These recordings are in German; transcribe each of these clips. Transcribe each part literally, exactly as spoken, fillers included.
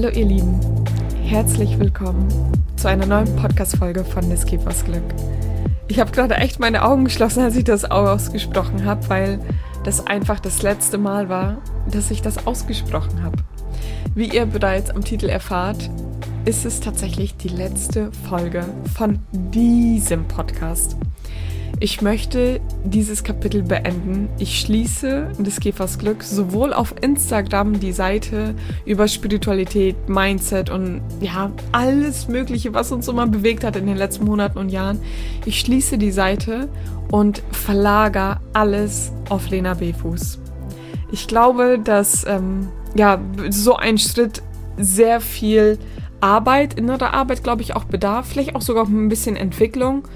Hallo ihr Lieben, herzlich willkommen zu einer neuen Podcast-Folge von des Käfers Glück. Ich habe gerade echt meine Augen geschlossen, als ich das ausgesprochen habe, weil das einfach das letzte Mal war, dass ich das ausgesprochen habe. Wie ihr bereits am Titel erfahrt, ist es tatsächlich die letzte Folge von diesem Podcast. Ich möchte dieses Kapitel beenden. Ich schließe des Käfers Glück sowohl auf Instagram die Seite über Spiritualität, Mindset und ja, alles Mögliche, was uns immer bewegt hat in den letzten Monaten und Jahren. Ich schließe die Seite und verlagere alles auf Lena Befuß. Ich glaube, dass ähm, ja, so ein Schritt sehr viel Arbeit, innere Arbeit, glaube ich, auch bedarf. Vielleicht auch sogar ein bisschen Entwicklung.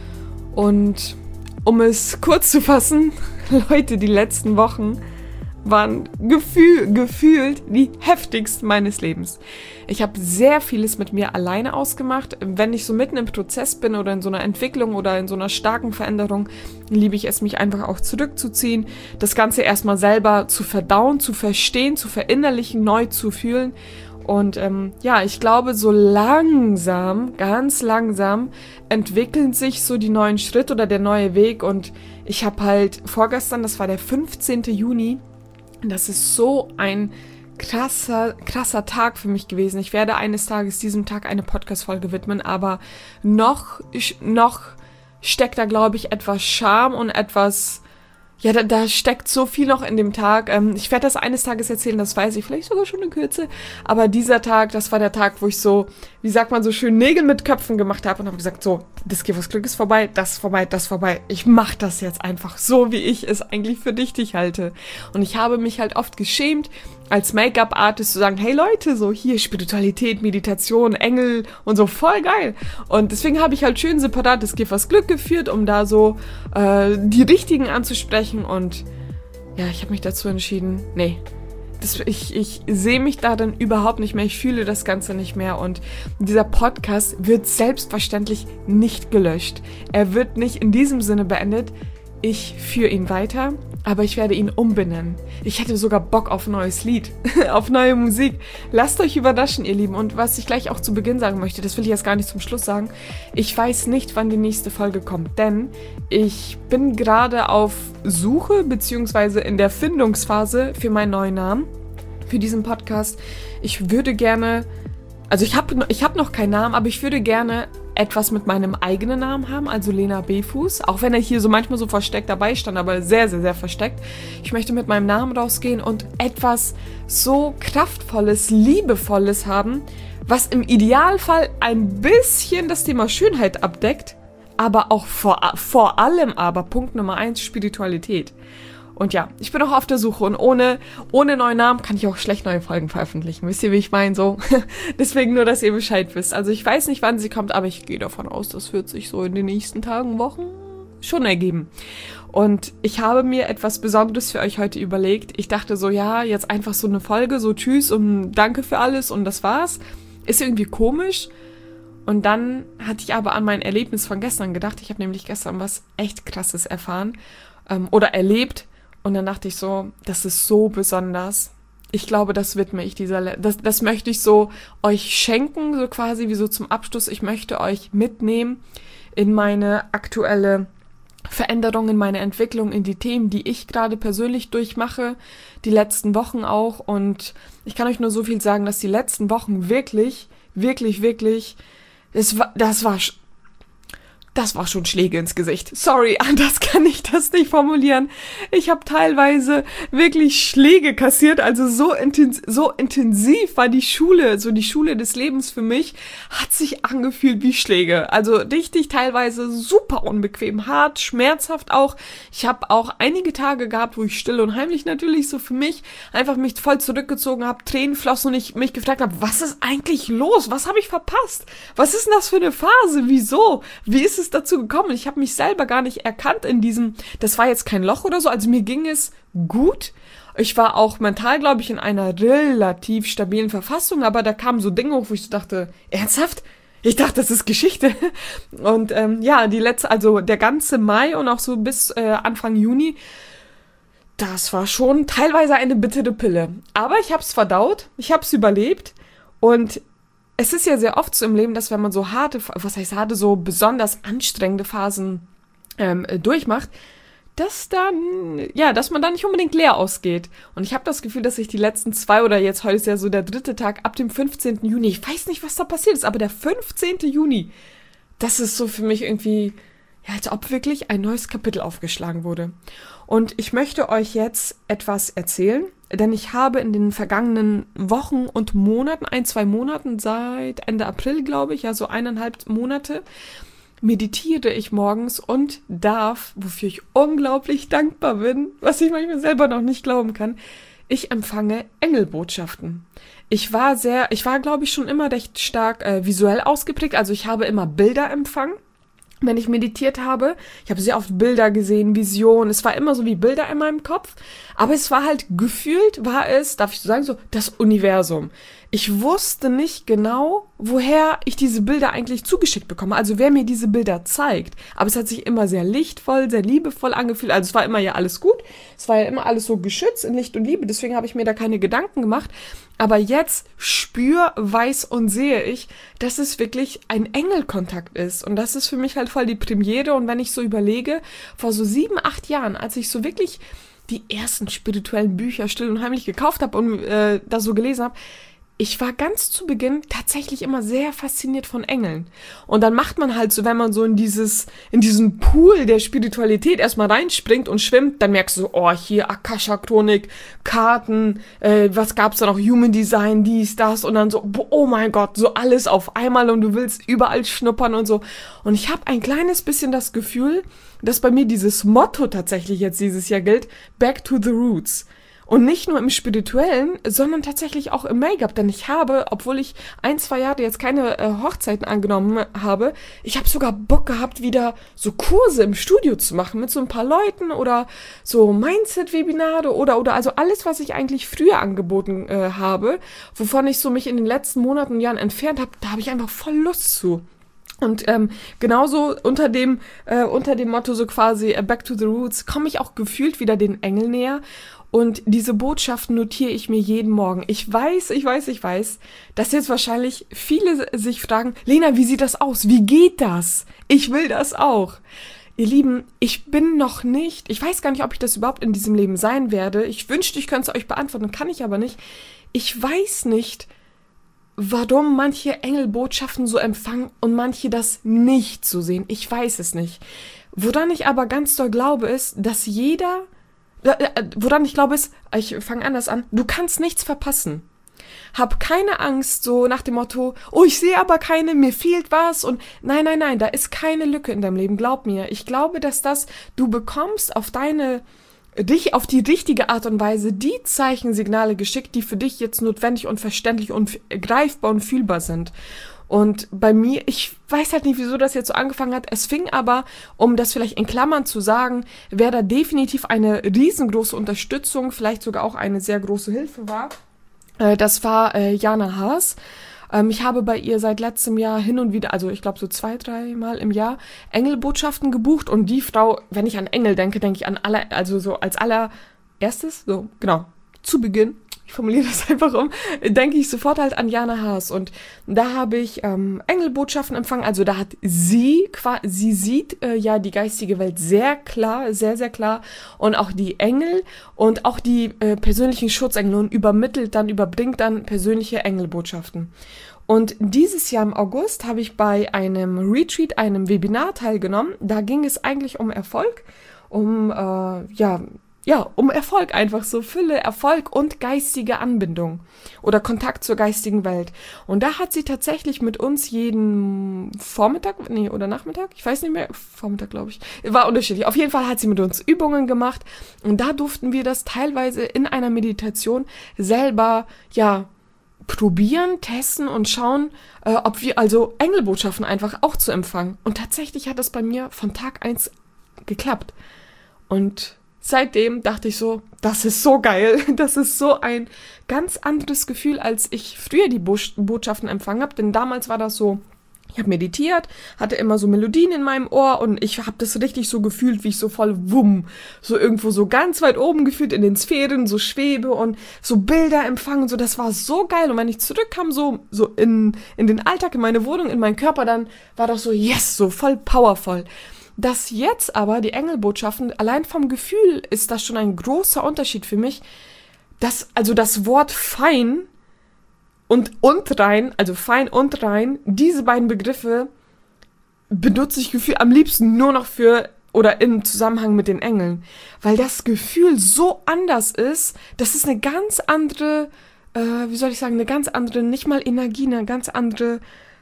Und um es kurz zu fassen, Leute, die letzten Wochen waren gefühl, gefühlt die heftigsten meines Lebens. Ich habe sehr vieles mit mir alleine ausgemacht. Wenn ich so mitten im Prozess bin oder in so einer Entwicklung oder in so einer starken Veränderung, liebe ich es, mich einfach auch zurückzuziehen, das Ganze erstmal selber zu verdauen, zu verstehen, zu verinnerlichen, neu zu fühlen. Und ähm, ja, ich glaube, so langsam, ganz langsam entwickeln sich so die neuen Schritte oder der neue Weg. Und ich habe halt vorgestern, das war der fünfzehnten Juni, das ist so ein krasser, krasser Tag für mich gewesen. Ich werde eines Tages diesem Tag eine Podcast-Folge widmen, aber noch, noch steckt da, glaube ich, etwas Scham und etwas... Ja, da, da steckt so viel noch in dem Tag. Ähm, ich werde das eines Tages erzählen, das weiß ich, vielleicht sogar schon in Kürze. Aber dieser Tag, das war der Tag, wo ich so, wie sagt man so schön, Nägel mit Köpfen gemacht habe und habe gesagt, so, das Käfers Glück ist vorbei, das ist vorbei, das ist vorbei. Ich mache das jetzt einfach so, wie ich es eigentlich für richtig halte. Und ich habe mich halt oft geschämt, als Make-up-Artist zu sagen, hey Leute, so hier Spiritualität, Meditation, Engel und so, voll geil. Und deswegen habe ich halt schön separat das Käfers Glück geführt, um da so äh, die Richtigen anzusprechen. Und ja, ich habe mich dazu entschieden, nee, das, ich, ich sehe mich darin überhaupt nicht mehr, ich fühle das Ganze nicht mehr. Und dieser Podcast wird selbstverständlich nicht gelöscht. Er wird nicht in diesem Sinne beendet. Ich führe ihn weiter, aber ich werde ihn umbenennen. Ich hätte sogar Bock auf ein neues Lied, auf neue Musik. Lasst euch überraschen, ihr Lieben. Und was ich gleich auch zu Beginn sagen möchte, das will ich jetzt gar nicht zum Schluss sagen. Ich weiß nicht, wann die nächste Folge kommt, denn ich bin gerade auf Suche beziehungsweise in der Findungsphase für meinen neuen Namen, für diesen Podcast. Ich würde gerne, also ich habe ich hab noch keinen Namen, aber ich würde gerne etwas mit meinem eigenen Namen haben, also Lena Befuß, auch wenn er hier so manchmal so versteckt dabei stand, aber sehr, sehr, sehr versteckt. Ich möchte mit meinem Namen rausgehen und etwas so Kraftvolles, Liebevolles haben, was im Idealfall ein bisschen das Thema Schönheit abdeckt, aber auch vor, vor allem aber Punkt Nummer eins, Spiritualität. Und ja, ich bin auch auf der Suche und ohne, ohne neuen Namen kann ich auch schlecht neue Folgen veröffentlichen. Wisst ihr, wie ich meine? So. Deswegen nur, dass ihr Bescheid wisst. Also ich weiß nicht, wann sie kommt, aber ich gehe davon aus, das wird sich so in den nächsten Tagen, Wochen schon ergeben. Und ich habe mir etwas Besonderes für euch heute überlegt. Ich dachte so, ja, jetzt einfach so eine Folge, so tschüss und danke für alles und das war's. Ist irgendwie komisch. Und dann hatte ich aber an mein Erlebnis von gestern gedacht. Ich habe nämlich gestern was echt Krasses erfahren ähm, oder erlebt. Und dann dachte ich so, das ist so besonders. Ich glaube, das widme ich dieser, Le- das, das möchte ich so euch schenken, so quasi wie so zum Abschluss. Ich möchte euch mitnehmen in meine aktuelle Veränderung, in meine Entwicklung, in die Themen, die ich gerade persönlich durchmache, die letzten Wochen auch. Und ich kann euch nur so viel sagen, dass die letzten Wochen wirklich, wirklich, wirklich, das war, das war Das war schon Schläge ins Gesicht. Sorry, anders kann ich das nicht formulieren. Ich habe teilweise wirklich Schläge kassiert, also so, intens- so intensiv war die Schule, so die Schule des Lebens für mich, hat sich angefühlt wie Schläge. Also richtig teilweise super unbequem, hart, schmerzhaft auch. Ich habe auch einige Tage gehabt, wo ich still und heimlich natürlich so für mich einfach mich voll zurückgezogen habe, Tränen flossen und ich mich gefragt habe, was ist eigentlich los? Was habe ich verpasst? Was ist denn das für eine Phase? Wieso? Wie ist es dazu gekommen? Ich habe mich selber gar nicht erkannt in diesem, das war jetzt kein Loch oder so, also mir ging es gut. Ich war auch mental, glaube ich, in einer relativ stabilen Verfassung, aber da kamen so Dinge hoch, wo ich so dachte, ernsthaft? Ich dachte, das ist Geschichte. Und ähm, ja, die letzte, also der ganze Mai und auch so bis äh, Anfang Juni, das war schon teilweise eine bittere Pille. Aber ich habe es verdaut, ich habe es überlebt. Und es ist ja sehr oft so im Leben, dass wenn man so harte, was heißt harte, so besonders anstrengende Phasen ähm, durchmacht, dass dann, ja, dass man dann nicht unbedingt leer ausgeht. Und ich habe das Gefühl, dass ich die letzten zwei oder jetzt heute ist ja so der dritte Tag ab dem fünfzehnten Juni, ich weiß nicht, was da passiert ist, aber der fünfzehnten Juni, das ist so für mich irgendwie, ja, als ob wirklich ein neues Kapitel aufgeschlagen wurde. Und ich möchte euch jetzt etwas erzählen, denn ich habe in den vergangenen Wochen und Monaten, ein, zwei Monaten, seit Ende April, glaube ich, ja, so eineinhalb Monate, meditiere ich morgens und darf, wofür ich unglaublich dankbar bin, was ich manchmal selber noch nicht glauben kann, ich empfange Engelbotschaften. Ich war sehr, ich war, glaube ich, schon immer recht stark äh, visuell ausgeprägt, also ich habe immer Bilder empfangen, wenn ich meditiert habe. Ich habe sehr oft Bilder gesehen, Visionen, es war immer so wie Bilder in meinem Kopf, aber es war halt gefühlt, war es, darf ich so sagen, so das Universum. Ich wusste nicht genau, woher ich diese Bilder eigentlich zugeschickt bekomme, also wer mir diese Bilder zeigt. Aber es hat sich immer sehr lichtvoll, sehr liebevoll angefühlt, also es war immer ja alles gut, es war ja immer alles so geschützt in Licht und Liebe, deswegen habe ich mir da keine Gedanken gemacht. Aber jetzt spür, weiß und sehe ich, dass es wirklich ein Engelkontakt ist. Und das ist für mich halt voll die Premiere. Und wenn ich so überlege, vor so sieben, acht Jahren, als ich so wirklich die ersten spirituellen Bücher still und heimlich gekauft habe und äh, da so gelesen habe, ich war ganz zu Beginn tatsächlich immer sehr fasziniert von Engeln. Und dann macht man halt so, wenn man so in dieses, in diesen Pool der Spiritualität erstmal reinspringt und schwimmt, dann merkst du so, oh, hier Akasha-Chronik, Karten, äh, was gab's da noch, Human Design, dies, das, und dann so, oh mein Gott, so alles auf einmal und du willst überall schnuppern und so. Und ich habe ein kleines bisschen das Gefühl, dass bei mir dieses Motto tatsächlich jetzt dieses Jahr gilt, Back to the Roots. Und nicht nur im Spirituellen, sondern tatsächlich auch im Make-up. Denn ich habe, obwohl ich ein, zwei Jahre jetzt keine äh, Hochzeiten angenommen habe, ich habe sogar Bock gehabt, wieder so Kurse im Studio zu machen mit so ein paar Leuten oder so Mindset-Webinare oder oder also alles, was ich eigentlich früher angeboten äh, habe, wovon ich so mich in den letzten Monaten und Jahren entfernt habe, da habe ich einfach voll Lust zu. Und ähm, genauso unter dem äh, unter dem Motto so quasi äh, Back to the Roots komme ich auch gefühlt wieder den Engel näher. Und diese Botschaften notiere ich mir jeden Morgen. Ich weiß, ich weiß, ich weiß, dass jetzt wahrscheinlich viele sich fragen, Lena, wie sieht das aus? Wie geht das? Ich will das auch. Ihr Lieben, ich bin noch nicht, ich weiß gar nicht, ob ich das überhaupt in diesem Leben sein werde. Ich wünschte, ich könnte es euch beantworten, kann ich aber nicht. Ich weiß nicht, warum manche Engelbotschaften so empfangen und manche das nicht so sehen. Ich weiß es nicht. Woran ich aber ganz doll glaube, ist, dass jeder... Woran ich glaube ist, ich fange anders an, du kannst nichts verpassen. Hab keine Angst, so nach dem Motto, oh, ich sehe aber keine, mir fehlt was und nein, nein, nein, da ist keine Lücke in deinem Leben, glaub mir. Ich glaube, dass das, du bekommst auf deine, dich auf die richtige Art und Weise die Zeichensignale geschickt, die für dich jetzt notwendig und verständlich und greifbar und fühlbar sind. Und bei mir, ich weiß halt nicht, wieso das jetzt so angefangen hat. Es fing aber, um das vielleicht in Klammern zu sagen, wer da definitiv eine riesengroße Unterstützung, vielleicht sogar auch eine sehr große Hilfe war. Äh, das war äh, Jana Haas. Ähm, ich habe bei ihr seit letztem Jahr hin und wieder, also ich glaube so zwei, drei Mal im Jahr, Engelbotschaften gebucht. Und die Frau, wenn ich an Engel denke, denke ich an aller, also so als allererstes, so genau, zu Beginn. Ich formuliere das einfach um, denke ich sofort halt an Jana Haas. Und da habe ich ähm, Engelbotschaften empfangen. Also da hat sie, sie sieht äh, ja die geistige Welt sehr klar, sehr, sehr klar. Und auch die Engel und auch die äh, persönlichen Schutzengel und übermittelt dann, überbringt dann persönliche Engelbotschaften. Und dieses Jahr im August habe ich bei einem Retreat, einem Webinar teilgenommen. Da ging es eigentlich um Erfolg, um, äh, ja, Ja, um Erfolg einfach so, Fülle, Erfolg und geistige Anbindung oder Kontakt zur geistigen Welt. Und da hat sie tatsächlich mit uns jeden Vormittag, nee, oder Nachmittag, ich weiß nicht mehr, Vormittag glaube ich, war unterschiedlich. Auf jeden Fall hat sie mit uns Übungen gemacht und da durften wir das teilweise in einer Meditation selber, ja, probieren, testen und schauen, äh, ob wir also Engelbotschaften einfach auch zu empfangen. Und tatsächlich hat das bei mir von Tag eins geklappt. Und seitdem dachte ich so, das ist so geil, das ist so ein ganz anderes Gefühl, als ich früher die Bo- Botschaften empfangen habe, denn damals war das so, Ich habe meditiert, hatte immer so Melodien in meinem Ohr und ich habe das richtig so gefühlt, wie ich so voll wumm, so irgendwo so ganz weit oben gefühlt in den Sphären, so schwebe und so Bilder empfangen, so das war so geil. Und wenn ich zurückkam, so so in in den Alltag, in meine Wohnung, in meinen Körper, dann war das so yes, so voll powervoll. Das jetzt aber, die Engelbotschaften, allein vom Gefühl ist das schon ein großer Unterschied für mich, dass also das Wort fein Und, und rein, also fein und rein, diese beiden Begriffe benutze ich Gefühl am liebsten nur noch für oder im Zusammenhang mit den Engeln. Weil das Gefühl so anders ist, das ist eine ganz andere, äh, wie soll ich sagen, eine ganz andere, nicht mal Energie, eine ganz andere,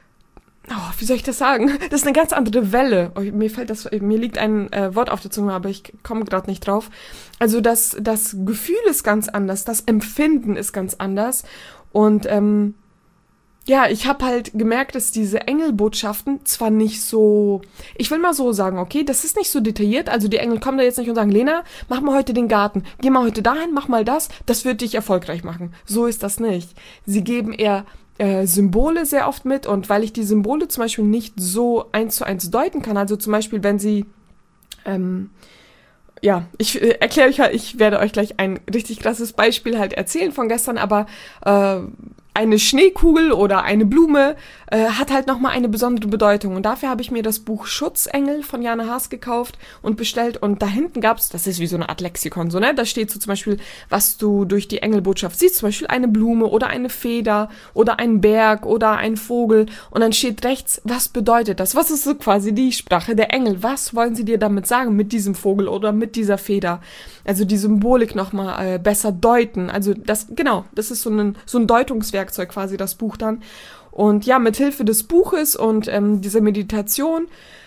oh, wie soll ich das sagen? Das ist eine ganz andere Welle. Oh, mir fällt das, mir liegt ein äh, Wort auf der Zunge, aber ich komme gerade nicht drauf. Also das, das Gefühl ist ganz anders, das Empfinden ist ganz anders. Und ähm, ja, ich habe halt gemerkt, dass diese Engelbotschaften zwar nicht so, ich will mal so sagen, okay, das ist nicht so detailliert, also die Engel kommen da jetzt nicht und sagen, Lena, mach mal heute den Garten, geh mal heute dahin, mach mal das, das wird dich erfolgreich machen. So ist das nicht. Sie geben eher äh, Symbole sehr oft mit und weil ich die Symbole zum Beispiel nicht so eins zu eins deuten kann, also zum Beispiel, wenn sie, ähm, ja, ich äh, erkläre euch halt, ich werde euch gleich ein richtig krasses Beispiel halt erzählen von gestern, aber äh, eine Schneekugel oder eine Blume äh, hat halt nochmal eine besondere Bedeutung. Und dafür habe ich mir das Buch Schutzengel von Jana Haas gekauft und bestellt. Und da hinten gab's, das ist wie so eine Art Lexikon, so, ne? Da steht so zum Beispiel, was du durch die Engelbotschaft siehst. Zum Beispiel eine Blume oder eine Feder oder ein Berg oder ein Vogel. Und dann steht rechts, was bedeutet das? Was ist so quasi die Sprache der Engel? Was wollen sie dir damit sagen mit diesem Vogel oder mit dieser Feder? Also die Symbolik nochmal äh, besser deuten. Also das, genau, das ist so ein, so ein Deutungswerkzeug quasi, das Buch dann. Und ja, mit Hilfe des Buches und ähm, dieser Meditation,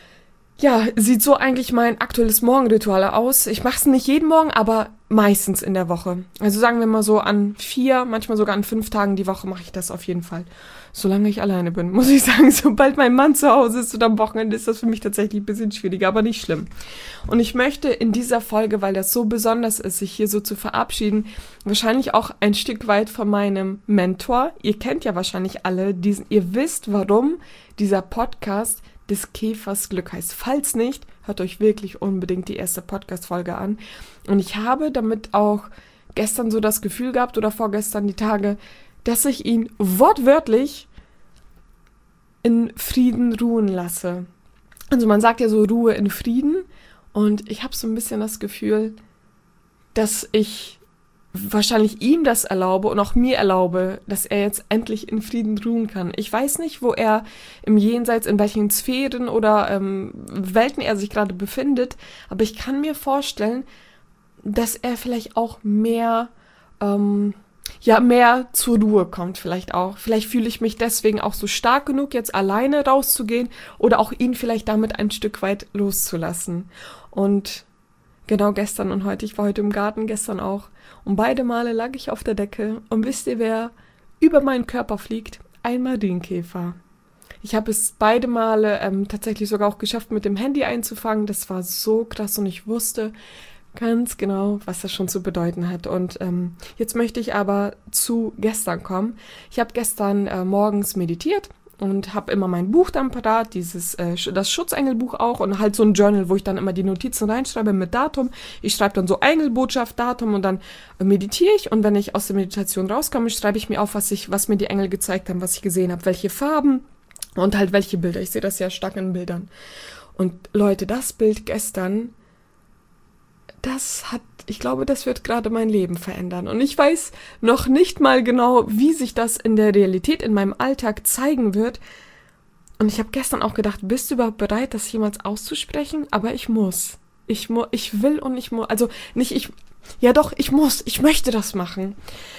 ja, sieht so eigentlich mein aktuelles Morgenritual aus. Ich mache es nicht jeden Morgen, aber meistens in der Woche. Also sagen wir mal so an vier, manchmal sogar an fünf Tagen die Woche mache ich das auf jeden Fall. Solange ich alleine bin, muss ich sagen. Sobald mein Mann zu Hause ist oder am Wochenende, ist das für mich tatsächlich ein bisschen schwieriger, aber nicht schlimm. Und ich möchte in dieser Folge, weil das so besonders ist, sich hier so zu verabschieden, wahrscheinlich auch ein Stück weit von meinem Mentor. Ihr kennt ja wahrscheinlich alle diesen, ihr wisst, warum dieser Podcast des Käfers Glück heißt. Falls nicht, hört euch wirklich unbedingt die erste Podcast-Folge an. Und ich habe damit auch gestern so das Gefühl gehabt oder vorgestern die Tage, dass ich ihn wortwörtlich in Frieden ruhen lasse. Also man sagt ja so Ruhe in Frieden und ich habe so ein bisschen das Gefühl, dass ich wahrscheinlich ihm das erlaube und auch mir erlaube, dass er jetzt endlich in Frieden ruhen kann. Ich weiß nicht, wo er im Jenseits, in welchen Sphären oder ähm, Welten er sich gerade befindet, aber ich kann mir vorstellen, dass er vielleicht auch mehr, ähm, ja, mehr zur Ruhe kommt vielleicht auch. Vielleicht fühle ich mich deswegen auch so stark genug, jetzt alleine rauszugehen oder auch ihn vielleicht damit ein Stück weit loszulassen. Und genau gestern und heute, ich war heute im Garten, gestern auch, und beide Male lag ich auf der Decke und wisst ihr, wer über meinen Körper fliegt? Ein Marienkäfer. Ich habe es beide Male ähm, tatsächlich sogar auch geschafft, mit dem Handy einzufangen. Das war so krass und ich wusste ganz genau, was das schon zu bedeuten hat. Und ähm, jetzt möchte ich aber zu gestern kommen. Ich habe gestern äh, morgens meditiert und habe immer mein Buch dann parat, dieses äh, das Schutzengelbuch auch und halt so ein Journal, wo ich dann immer die Notizen reinschreibe mit Datum. Ich schreibe dann so Engelbotschaft, Datum und dann äh, meditiere ich und wenn ich aus der Meditation rauskomme, schreibe ich mir auf, was ich, was mir die Engel gezeigt haben, was ich gesehen habe, welche Farben und halt welche Bilder. Ich sehe das ja stark in Bildern. Und Leute, das Bild gestern, das hat, ich glaube, das wird gerade mein Leben verändern. Und ich weiß noch nicht mal genau, wie sich das in der Realität, in meinem Alltag zeigen wird. Und ich habe gestern auch gedacht, bist du überhaupt bereit, das jemals auszusprechen? Aber ich muss. Ich mu- ich will und ich muss. Also nicht ich, ja doch, ich muss. Ich möchte das machen.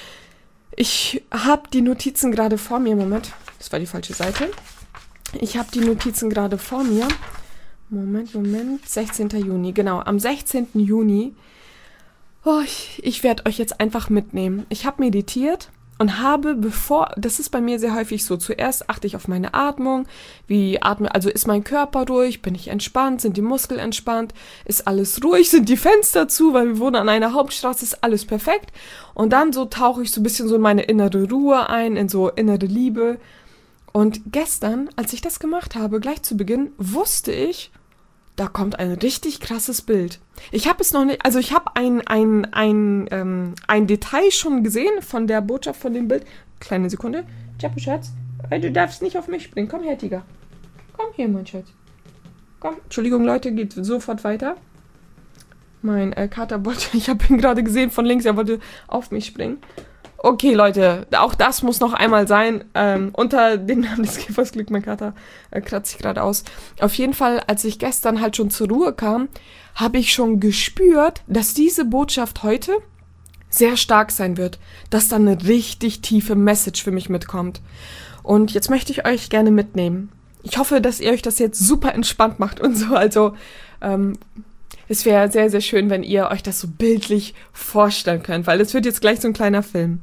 Ich habe die Notizen gerade vor mir. Moment, das war die falsche Seite. Ich habe die Notizen gerade vor mir. Moment, Moment, sechzehnten Juni, genau, am sechzehnten Juni, oh, ich, ich werde euch jetzt einfach mitnehmen. Ich habe meditiert und habe, bevor, das ist bei mir sehr häufig so, zuerst achte ich auf meine Atmung, wie atme, also ist mein Körper ruhig, bin ich entspannt, sind die Muskeln entspannt, ist alles ruhig, sind die Fenster zu, weil wir wohnen an einer Hauptstraße, ist alles perfekt. Und dann so tauche ich so ein bisschen so in meine innere Ruhe ein, in so innere Liebe. Und gestern, als ich das gemacht habe, gleich zu Beginn, wusste ich, da kommt ein richtig krasses Bild. Ich habe es noch nicht, also ich habe ein, ein, ein, ähm, ein Detail schon gesehen von der Botschaft von dem Bild. Kleine Sekunde. Chapu, Schatz, du darfst nicht auf mich springen. Komm her, Tiger. Komm hier, mein Schatz. Komm. Entschuldigung, Leute, geht sofort weiter. Mein äh, Kater wollte, ich habe ihn gerade gesehen von links, er wollte auf mich springen. Okay, Leute, auch das muss noch einmal sein. Ähm, unter dem Namen des Käfers Glück, mein Kater äh, kratzt sich gerade aus. Auf jeden Fall, als ich gestern halt schon zur Ruhe kam, habe ich schon gespürt, dass diese Botschaft heute sehr stark sein wird. Dass da eine richtig tiefe Message für mich mitkommt. Und jetzt möchte ich euch gerne mitnehmen. Ich hoffe, dass ihr euch das jetzt super entspannt macht und so. Also, ähm... es wäre sehr, sehr schön, wenn ihr euch das so bildlich vorstellen könnt, weil es wird jetzt gleich so ein kleiner Film.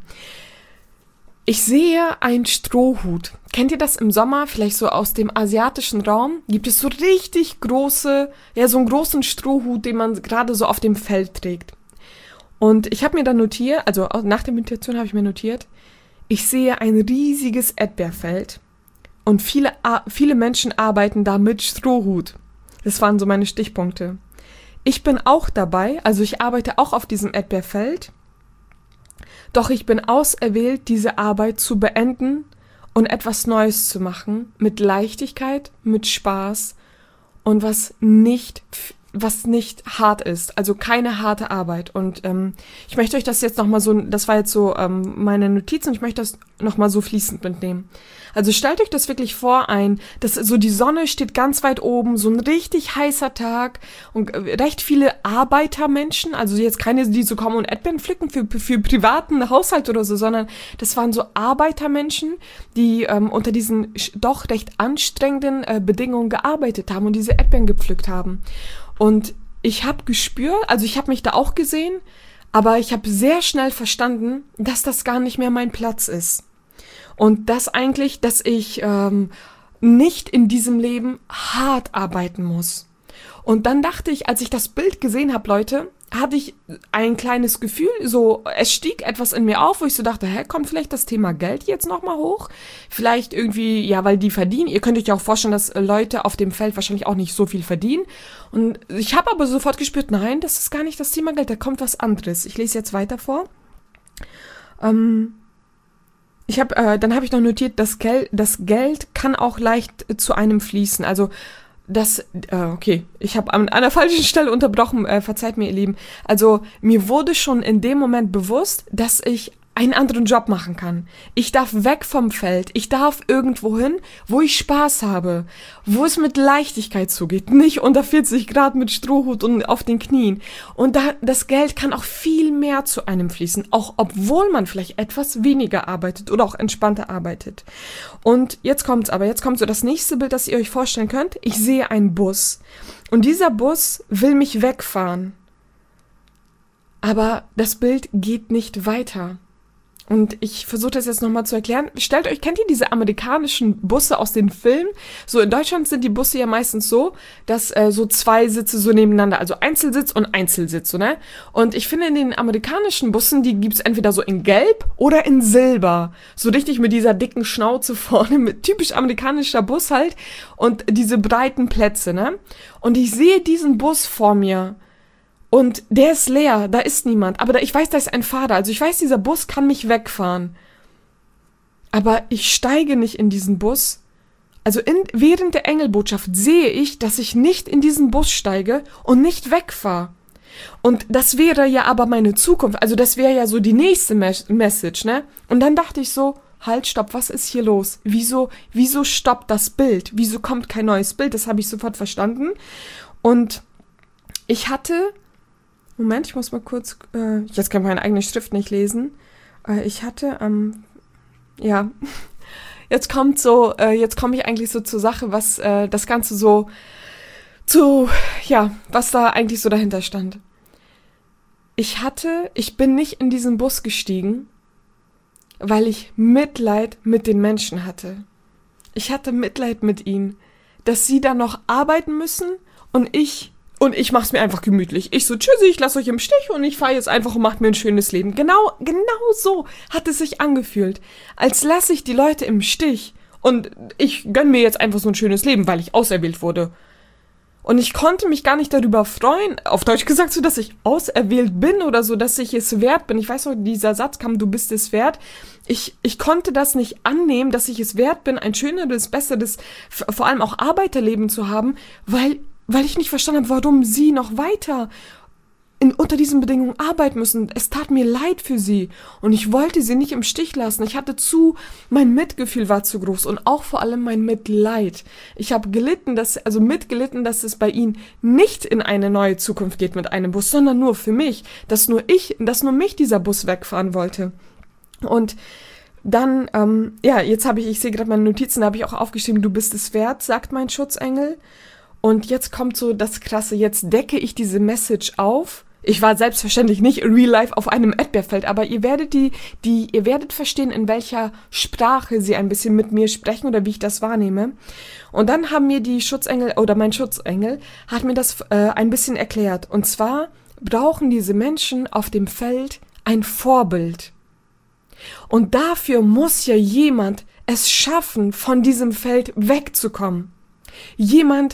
Ich sehe einen Strohhut. Kennt ihr das im Sommer? Vielleicht so aus dem asiatischen Raum? Gibt es so richtig große, ja, so einen großen Strohhut, den man gerade so auf dem Feld trägt. Und ich habe mir dann notiert, also nach der Meditation habe ich mir notiert, ich sehe ein riesiges Erdbeerfeld und viele, viele Menschen arbeiten da mit Strohhut. Das waren so meine Stichpunkte. Ich bin auch dabei, also ich arbeite auch auf diesem Erdbeerfeld, doch ich bin auserwählt, diese Arbeit zu beenden und etwas Neues zu machen, mit Leichtigkeit, mit Spaß und was nicht, was nicht hart ist, also keine harte Arbeit. Und ähm, ich möchte euch das jetzt nochmal so, das war jetzt so ähm, meine Notiz und ich möchte das nochmal so fließend mitnehmen. Also stellt euch das wirklich vor ein, dass so die Sonne steht ganz weit oben, so ein richtig heißer Tag und recht viele Arbeitermenschen, also jetzt keine, die so kommen und Erdbeeren pflücken für, für privaten Haushalt oder so, sondern das waren so Arbeitermenschen, die ähm, unter diesen doch recht anstrengenden äh, Bedingungen gearbeitet haben und diese Erdbeeren gepflückt haben. Und ich habe gespürt, also ich habe mich da auch gesehen, aber ich habe sehr schnell verstanden, dass das gar nicht mehr mein Platz ist. Und das eigentlich, dass ich ähm, nicht in diesem Leben hart arbeiten muss. Und dann dachte ich, als ich das Bild gesehen habe, Leute, hatte ich ein kleines Gefühl, so, es stieg etwas in mir auf, wo ich so dachte, hä, kommt vielleicht das Thema Geld jetzt nochmal hoch? Vielleicht irgendwie, ja, weil die verdienen. Ihr könnt euch ja auch vorstellen, dass Leute auf dem Feld wahrscheinlich auch nicht so viel verdienen. Und ich habe aber sofort gespürt, nein, das ist gar nicht das Thema Geld, da kommt was anderes. Ich lese jetzt weiter vor. Ähm... Ich hab, äh, dann habe ich noch notiert, das Geld, das Geld kann auch leicht äh, zu einem fließen. Also das, äh, okay, ich habe an einer falschen Stelle unterbrochen, äh, verzeiht mir, ihr Lieben. Also mir wurde schon in dem Moment bewusst, dass ich einen anderen Job machen kann. Ich darf weg vom Feld. Ich darf irgendwo hin, wo ich Spaß habe, wo es mit Leichtigkeit zugeht. Nicht unter vierzig Grad mit Strohhut und auf den Knien. Und da, das Geld kann auch viel mehr zu einem fließen, auch obwohl man vielleicht etwas weniger arbeitet oder auch entspannter arbeitet. Und jetzt kommt's aber, jetzt kommt so das nächste Bild, das ihr euch vorstellen könnt. Ich sehe einen Bus. Und dieser Bus will mich wegfahren. Aber das Bild geht nicht weiter. Und ich versuche das jetzt nochmal zu erklären. Stellt euch, kennt ihr diese amerikanischen Busse aus den Filmen? So in Deutschland sind die Busse ja meistens so, dass äh, so zwei Sitze so nebeneinander, also Einzelsitz und Einzelsitz, so, ne? Und ich finde in den amerikanischen Bussen, die gibt's entweder so in Gelb oder in Silber. So richtig mit dieser dicken Schnauze vorne, mit typisch amerikanischer Bus halt und diese breiten Plätze, ne? Und ich sehe diesen Bus vor mir. Und der ist leer, da ist niemand. Aber da, ich weiß, da ist ein Fahrer. Also ich weiß, dieser Bus kann mich wegfahren. Aber ich steige nicht in diesen Bus. Also in, während der Engelbotschaft sehe ich, dass ich nicht in diesen Bus steige und nicht wegfahre. Und das wäre ja aber meine Zukunft. Also das wäre ja so die nächste Mes- Message, ne? Und dann dachte ich so, halt, stopp, was ist hier los? Wieso, wieso stoppt das Bild? Wieso kommt kein neues Bild? Das habe ich sofort verstanden. Und ich hatte... Moment, ich muss mal kurz, äh, jetzt kann ich meine eigene Schrift nicht lesen. Äh, ich hatte, ähm, ja, jetzt kommt so, äh, jetzt komme ich eigentlich so zur Sache, was äh, das Ganze so, zu, ja, was da eigentlich so dahinter stand. Ich hatte, ich bin nicht in diesen Bus gestiegen, weil ich Mitleid mit den Menschen hatte. Ich hatte Mitleid mit ihnen, dass sie da noch arbeiten müssen und ich Und ich mach's mir einfach gemütlich. Ich so, tschüssi, ich lasse euch im Stich und ich fahre jetzt einfach und mach mir ein schönes Leben. Genau, genau so hat es sich angefühlt. Als lasse ich die Leute im Stich Und ich gönne mir jetzt einfach so ein schönes Leben, weil ich auserwählt wurde. Und ich konnte mich gar nicht darüber freuen, auf Deutsch gesagt, so, dass ich auserwählt bin oder so, dass ich es wert bin. Ich weiß noch, dieser Satz kam, du bist es wert. Ich, ich konnte das nicht annehmen, dass ich es wert bin, ein schöneres, besseres, vor allem auch Arbeiterleben zu haben, weil, weil ich nicht verstanden habe, warum sie noch weiter in, unter diesen Bedingungen arbeiten müssen. Es tat mir leid für sie und ich wollte sie nicht im Stich lassen. Ich hatte zu, mein Mitgefühl war zu groß und auch vor allem mein Mitleid. Ich habe gelitten, dass, also mitgelitten, dass es bei ihnen nicht in eine neue Zukunft geht mit einem Bus, sondern nur für mich, dass nur ich, dass nur mich dieser Bus wegfahren wollte. Und dann, ähm, ja, jetzt habe ich, ich sehe gerade meine Notizen, da habe ich auch aufgeschrieben, du bist es wert, sagt mein Schutzengel. Und jetzt kommt so das Krasse, jetzt decke ich diese Message auf. Ich war selbstverständlich nicht in Real Life auf einem Erdbeerfeld, aber ihr werdet die, die, ihr werdet verstehen, in welcher Sprache sie ein bisschen mit mir sprechen oder wie ich das wahrnehme. Und dann haben mir die Schutzengel oder mein Schutzengel hat mir das äh, ein bisschen erklärt. Und zwar brauchen diese Menschen auf dem Feld ein Vorbild. Und dafür muss ja jemand es schaffen, von diesem Feld wegzukommen. Jemand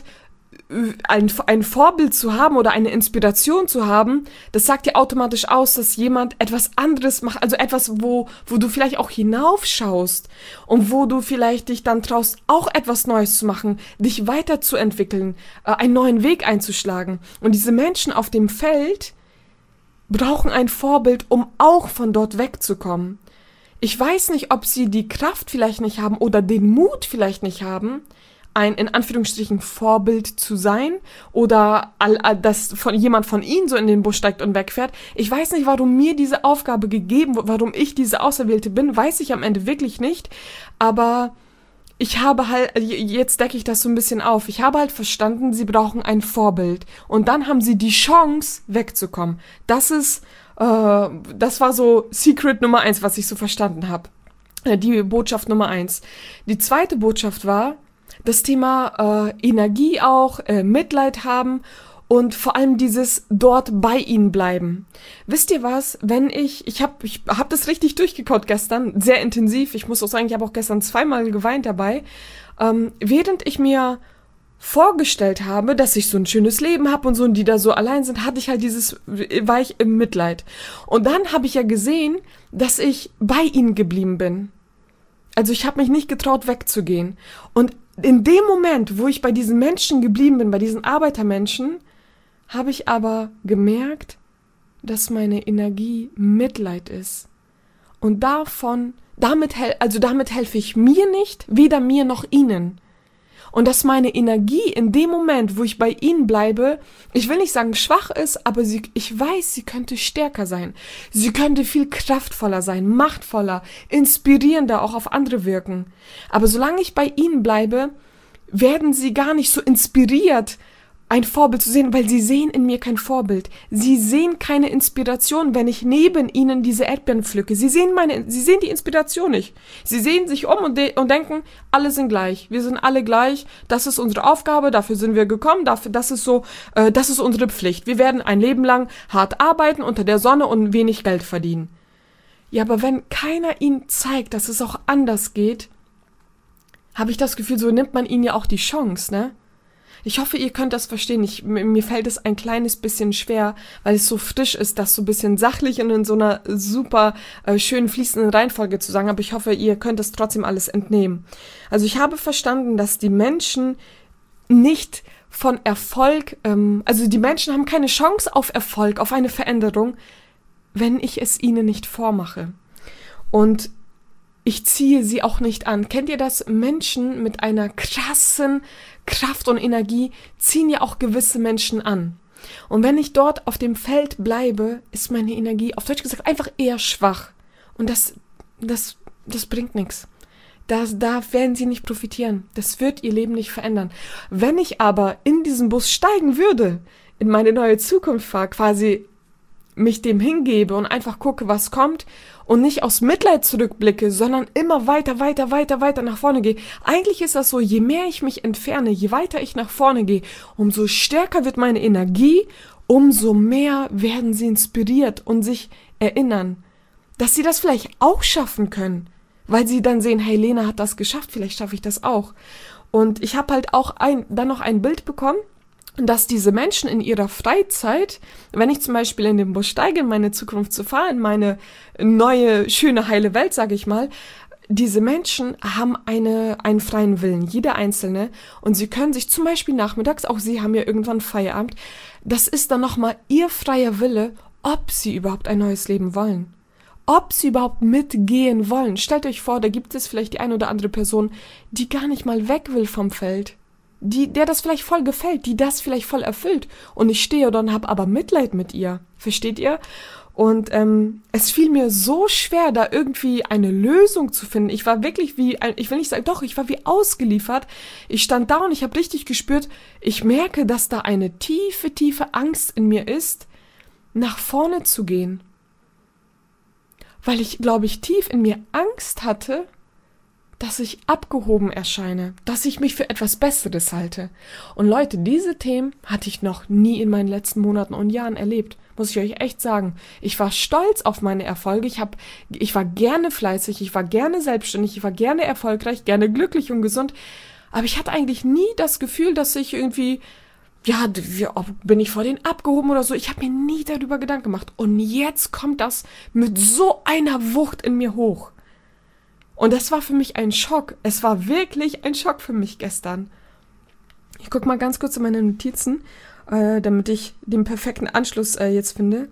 Ein, ein Vorbild zu haben oder eine Inspiration zu haben, das sagt ja automatisch aus, dass jemand etwas anderes macht, also etwas, wo, wo du vielleicht auch hinaufschaust und wo du vielleicht dich dann traust, auch etwas Neues zu machen, dich weiterzuentwickeln, äh, einen neuen Weg einzuschlagen. Und diese Menschen auf dem Feld brauchen ein Vorbild, um auch von dort wegzukommen. Ich weiß nicht, ob sie die Kraft vielleicht nicht haben oder den Mut vielleicht nicht haben, ein in Anführungsstrichen Vorbild zu sein oder all, all, dass von jemand von ihnen so in den Bus steigt und wegfährt. Ich weiß nicht, warum mir diese Aufgabe gegeben wurde, warum ich diese Auserwählte bin, weiß ich am Ende wirklich nicht. Aber ich habe halt, jetzt decke ich das so ein bisschen auf, ich habe halt verstanden, sie brauchen ein Vorbild. Und dann haben sie die Chance, wegzukommen. Das ist, äh, das war so Secret Nummer eins, was ich so verstanden habe. Die Botschaft Nummer eins. Die zweite Botschaft war, das Thema äh, Energie auch, äh, Mitleid haben und vor allem dieses dort bei ihnen bleiben. Wisst ihr was, wenn ich, ich habe ich hab das richtig durchgekaut gestern, sehr intensiv, ich muss auch sagen, ich habe auch gestern zweimal geweint dabei, ähm, während ich mir vorgestellt habe, dass ich so ein schönes Leben habe und so und die da so allein sind, hatte ich halt dieses, war ich im Mitleid. Und dann habe ich ja gesehen, dass ich bei ihnen geblieben bin. Also ich habe mich nicht getraut wegzugehen. Und in dem Moment, wo ich bei diesen Menschen geblieben bin, bei diesen Arbeitermenschen, habe ich aber gemerkt, dass meine Energie Mitleid ist. Und davon, damit, also damit helfe ich mir nicht, weder mir noch ihnen. Und dass meine Energie in dem Moment, wo ich bei ihnen bleibe, ich will nicht sagen schwach ist, aber sie, ich weiß, sie könnte stärker sein. Sie könnte viel kraftvoller sein, machtvoller, inspirierender auch auf andere wirken. Aber solange ich bei ihnen bleibe, werden sie gar nicht so inspiriert, ein Vorbild zu sehen, weil sie sehen in mir kein Vorbild. Sie sehen keine Inspiration, wenn ich neben ihnen diese Erdbeeren pflücke. Sie sehen meine, sie sehen die Inspiration nicht. Sie sehen sich um und, de- und denken, alle sind gleich. Wir sind alle gleich. Das ist unsere Aufgabe. Dafür sind wir gekommen. Dafür, das ist so, äh, das ist unsere Pflicht. Wir werden ein Leben lang hart arbeiten unter der Sonne und wenig Geld verdienen. Ja, aber wenn keiner ihnen zeigt, dass es auch anders geht, habe ich das Gefühl, so nimmt man ihnen ja auch die Chance, ne? Ich hoffe, ihr könnt das verstehen. Ich, mir fällt es ein kleines bisschen schwer, weil es so frisch ist, das so ein bisschen sachlich und in so einer super äh, schönen fließenden Reihenfolge zu sagen. Aber ich hoffe, ihr könnt es trotzdem alles entnehmen. Also ich habe verstanden, dass die Menschen nicht von Erfolg, ähm, also die Menschen haben keine Chance auf Erfolg, auf eine Veränderung, wenn ich es ihnen nicht vormache. Und ich ziehe sie auch nicht an. Kennt ihr das? Menschen mit einer krassen Kraft und Energie ziehen ja auch gewisse Menschen an. Und wenn ich dort auf dem Feld bleibe, ist meine Energie, auf Deutsch gesagt, einfach eher schwach. Und das, das, das bringt nichts. Das, da werden sie nicht profitieren. Das wird ihr Leben nicht verändern. Wenn ich aber in diesen Bus steigen würde, in meine neue Zukunft fahre, quasi mich dem hingebe und einfach gucke, was kommt und nicht aus Mitleid zurückblicke, sondern immer weiter, weiter, weiter, weiter nach vorne gehe. Eigentlich ist das so, je mehr ich mich entferne, je weiter ich nach vorne gehe, umso stärker wird meine Energie, umso mehr werden sie inspiriert und sich erinnern, dass sie das vielleicht auch schaffen können, weil sie dann sehen, hey, Lena hat das geschafft, vielleicht schaffe ich das auch. Und ich habe halt auch ein, dann noch ein Bild bekommen, dass diese Menschen in ihrer Freizeit, wenn ich zum Beispiel in den Bus steige, in meine Zukunft zu fahren, in meine neue, schöne, heile Welt, sage ich mal, diese Menschen haben eine, einen freien Willen, jeder Einzelne, und sie können sich zum Beispiel nachmittags, auch sie haben ja irgendwann Feierabend, das ist dann nochmal ihr freier Wille, ob sie überhaupt ein neues Leben wollen. Ob sie überhaupt mitgehen wollen. Stellt euch vor, da gibt es vielleicht die eine oder andere Person, die gar nicht mal weg will vom Feld. Die, der das vielleicht voll gefällt, die das vielleicht voll erfüllt. Und ich stehe da und habe aber Mitleid mit ihr. Versteht ihr? Und ähm, es fiel mir so schwer, da irgendwie eine Lösung zu finden. Ich war wirklich wie, ein, ich will nicht sagen, doch, ich war wie ausgeliefert. Ich stand da und ich habe richtig gespürt, ich merke, dass da eine tiefe, tiefe Angst in mir ist, nach vorne zu gehen. Weil ich, glaube ich, tief in mir Angst hatte, dass ich abgehoben erscheine, dass ich mich für etwas Besseres halte. Und Leute, diese Themen hatte ich noch nie in meinen letzten Monaten und Jahren erlebt, muss ich euch echt sagen. Ich war stolz auf meine Erfolge, ich hab, ich war gerne fleißig, ich war gerne selbstständig, ich war gerne erfolgreich, gerne glücklich und gesund, aber ich hatte eigentlich nie das Gefühl, dass ich irgendwie, ja, bin ich vor denen abgehoben oder so, ich habe mir nie darüber Gedanken gemacht. Und jetzt kommt das mit so einer Wucht in mir hoch. Und das war für mich ein Schock. Es war wirklich ein Schock für mich gestern. Ich gucke mal ganz kurz in meine Notizen, äh, damit ich den perfekten Anschluss äh, jetzt finde.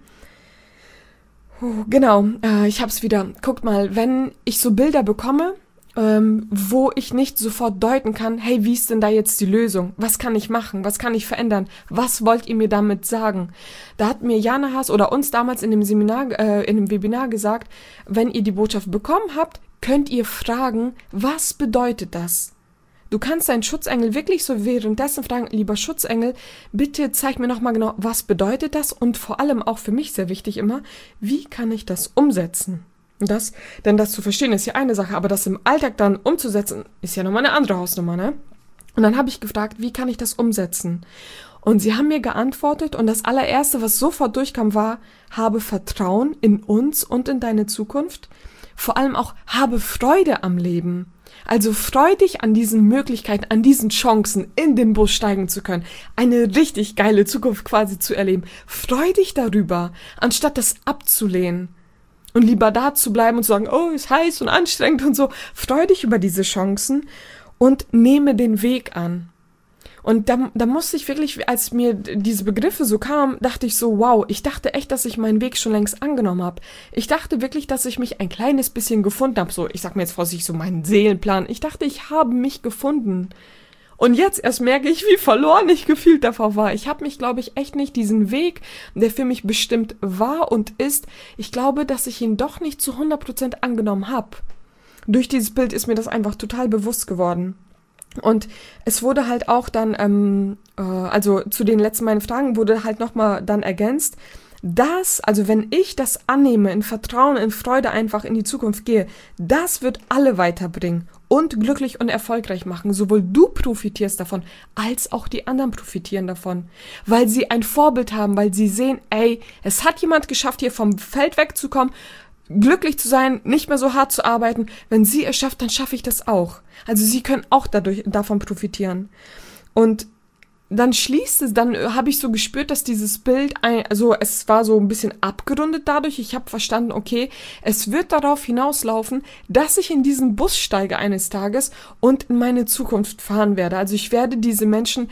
Oh, genau, äh, ich habe es wieder. Guckt mal, wenn ich so Bilder bekomme, ähm, wo ich nicht sofort deuten kann, hey, wie ist denn da jetzt die Lösung? Was kann ich machen? Was kann ich verändern? Was wollt ihr mir damit sagen? Da hat mir Jana Haas oder uns damals in dem Seminar, äh, in dem Webinar gesagt, wenn ihr die Botschaft bekommen habt, könnt ihr fragen, was bedeutet das? Du kannst deinen Schutzengel wirklich so währenddessen fragen, lieber Schutzengel, bitte zeig mir nochmal genau, was bedeutet das? Und vor allem auch für mich sehr wichtig immer, wie kann ich das umsetzen? Das, denn das zu verstehen ist ja eine Sache, aber das im Alltag dann umzusetzen, ist ja nochmal eine andere Hausnummer, ne? Und dann habe ich gefragt, wie kann ich das umsetzen? Und sie haben mir geantwortet und das allererste, was sofort durchkam, war, habe Vertrauen in uns und in deine Zukunft. Vor allem auch, habe Freude am Leben. Also freu dich an diesen Möglichkeiten, an diesen Chancen, in den Bus steigen zu können, eine richtig geile Zukunft quasi zu erleben. Freu dich darüber, anstatt das abzulehnen. Und lieber da zu bleiben und zu sagen, oh, ist heiß und anstrengend und so. Freu dich über diese Chancen und nehme den Weg an. Und da, da musste ich wirklich, als mir diese Begriffe so kamen, dachte ich so, wow, ich dachte echt, dass ich meinen Weg schon längst angenommen habe. Ich dachte wirklich, dass ich mich ein kleines bisschen gefunden habe. So, ich sag mir jetzt vorsichtig so meinen Seelenplan. Ich dachte, ich habe mich gefunden. Und jetzt erst merke ich, wie verloren ich gefühlt davor war. Ich habe mich, glaube ich, echt nicht diesen Weg, der für mich bestimmt war und ist, ich glaube, dass ich ihn doch nicht zu hundert Prozent angenommen habe. Durch dieses Bild ist mir das einfach total bewusst geworden. Und es wurde halt auch dann, ähm, äh, also zu den letzten meinen Fragen wurde halt nochmal dann ergänzt, das, also wenn ich das annehme, in Vertrauen, in Freude einfach in die Zukunft gehe, das wird alle weiterbringen und glücklich und erfolgreich machen. Sowohl du profitierst davon, als auch die anderen profitieren davon. Weil sie ein Vorbild haben, weil sie sehen, ey, es hat jemand geschafft, hier vom Feld wegzukommen, glücklich zu sein, nicht mehr so hart zu arbeiten. Wenn sie es schafft, dann schaffe ich das auch. Also sie können auch dadurch, davon profitieren. Und dann schließt es, dann habe ich so gespürt, dass dieses Bild, ein, also es war so ein bisschen abgerundet dadurch. Ich habe verstanden, okay, es wird darauf hinauslaufen, dass ich in diesen Bus steige eines Tages und in meine Zukunft fahren werde. Also ich werde diese Menschen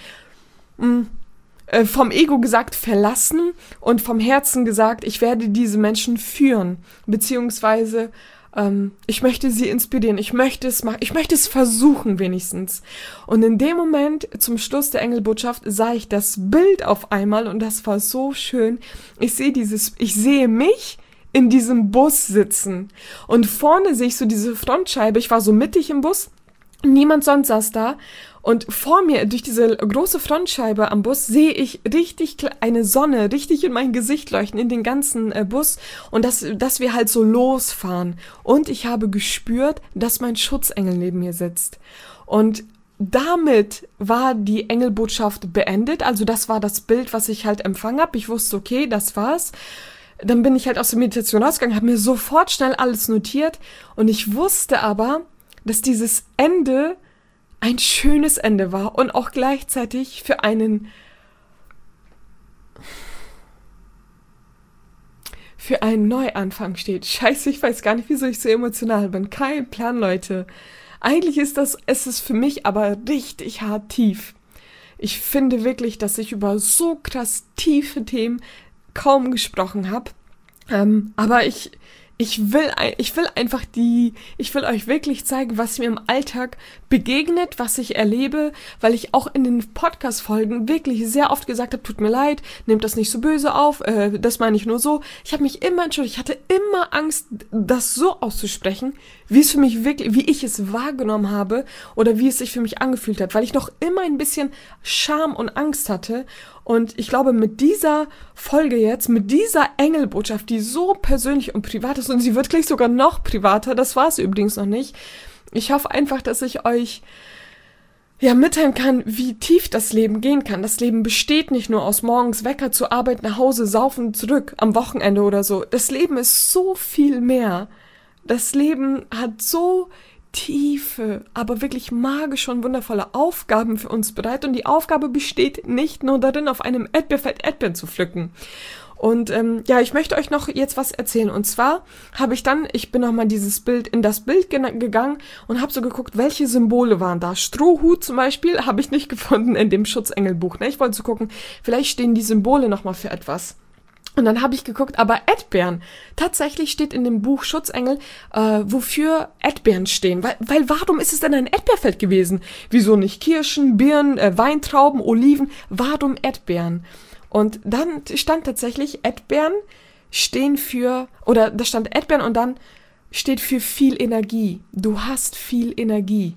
mh, äh, vom Ego gesagt verlassen und vom Herzen gesagt, ich werde diese Menschen führen, beziehungsweise ich möchte sie inspirieren, ich möchte es machen, ich möchte es versuchen wenigstens. Und in dem Moment, zum Schluss der Engelbotschaft, sah ich das Bild auf einmal und das war so schön. Ich sehe dieses, ich sehe mich in diesem Bus sitzen und vorne sehe ich so diese Frontscheibe, ich war so mittig im Bus, niemand sonst saß da. Und vor mir, durch diese große Frontscheibe am Bus, sehe ich richtig eine Sonne, richtig in mein Gesicht leuchten, in den ganzen äh, Bus. Und dass, dass wir halt so losfahren. Und ich habe gespürt, dass mein Schutzengel neben mir sitzt. Und damit war die Engelbotschaft beendet. Also das war das Bild, was ich halt empfangen habe. Ich wusste, okay, das war's. dann bin ich halt aus der Meditation rausgegangen, habe mir sofort schnell alles notiert und ich wusste aber, dass dieses Ende ein schönes Ende war und auch gleichzeitig für einen für einen Neuanfang steht. Scheiße, ich weiß gar nicht, wieso ich so emotional bin. Kein Plan, Leute. Eigentlich ist das, es ist für mich aber richtig hart tief. Ich finde wirklich, dass ich über so krass tiefe Themen kaum gesprochen habe. Ähm, aber ich, ich will, ich will einfach die, ich will euch wirklich zeigen, was mir im Alltag begegnet, was ich erlebe, weil ich auch in den Podcast-Folgen wirklich sehr oft gesagt habe, tut mir leid, nehmt das nicht so böse auf, äh, das meine ich nur so. Ich habe mich immer entschuldigt, ich hatte immer Angst, das so auszusprechen, wie es für mich wirklich, wie ich es wahrgenommen habe oder wie es sich für mich angefühlt hat, weil ich noch immer ein bisschen Scham und Angst hatte. Und ich glaube, mit dieser Folge jetzt, mit dieser Engelbotschaft, die so persönlich und privat ist, und sie wird gleich sogar noch privater, das war es übrigens noch nicht. Ich hoffe einfach, dass ich euch ja mitteilen kann, wie tief das Leben gehen kann. Das Leben besteht nicht nur aus morgens Wecker zur Arbeit, nach Hause, saufen, zurück, am Wochenende oder so. Das Leben ist so viel mehr. Das Leben hat so tiefe, aber wirklich magische und wundervolle Aufgaben für uns bereit. Und die Aufgabe besteht nicht nur darin, auf einem Erdbeerfeld Erdbeeren zu pflücken. Und ähm, ja, ich möchte euch noch jetzt was erzählen. Und zwar habe ich dann, ich bin nochmal dieses Bild, in das Bild ge- gegangen und habe so geguckt, welche Symbole waren da. Strohhut zum Beispiel habe ich nicht gefunden in dem Schutzengelbuch. Ne? Ich wollte so gucken, vielleicht stehen die Symbole nochmal für etwas. Und dann habe ich geguckt, aber Erdbeeren. Tatsächlich steht in dem Buch Schutzengel, äh, wofür Erdbeeren stehen. Weil, weil warum ist es denn ein Erdbeerfeld gewesen? Wieso nicht Kirschen, Birnen, äh, Weintrauben, Oliven? Warum Erdbeeren? Und dann stand tatsächlich, Erdbeeren stehen für, oder da stand Erdbeeren und dann steht für viel Energie. Du hast viel Energie.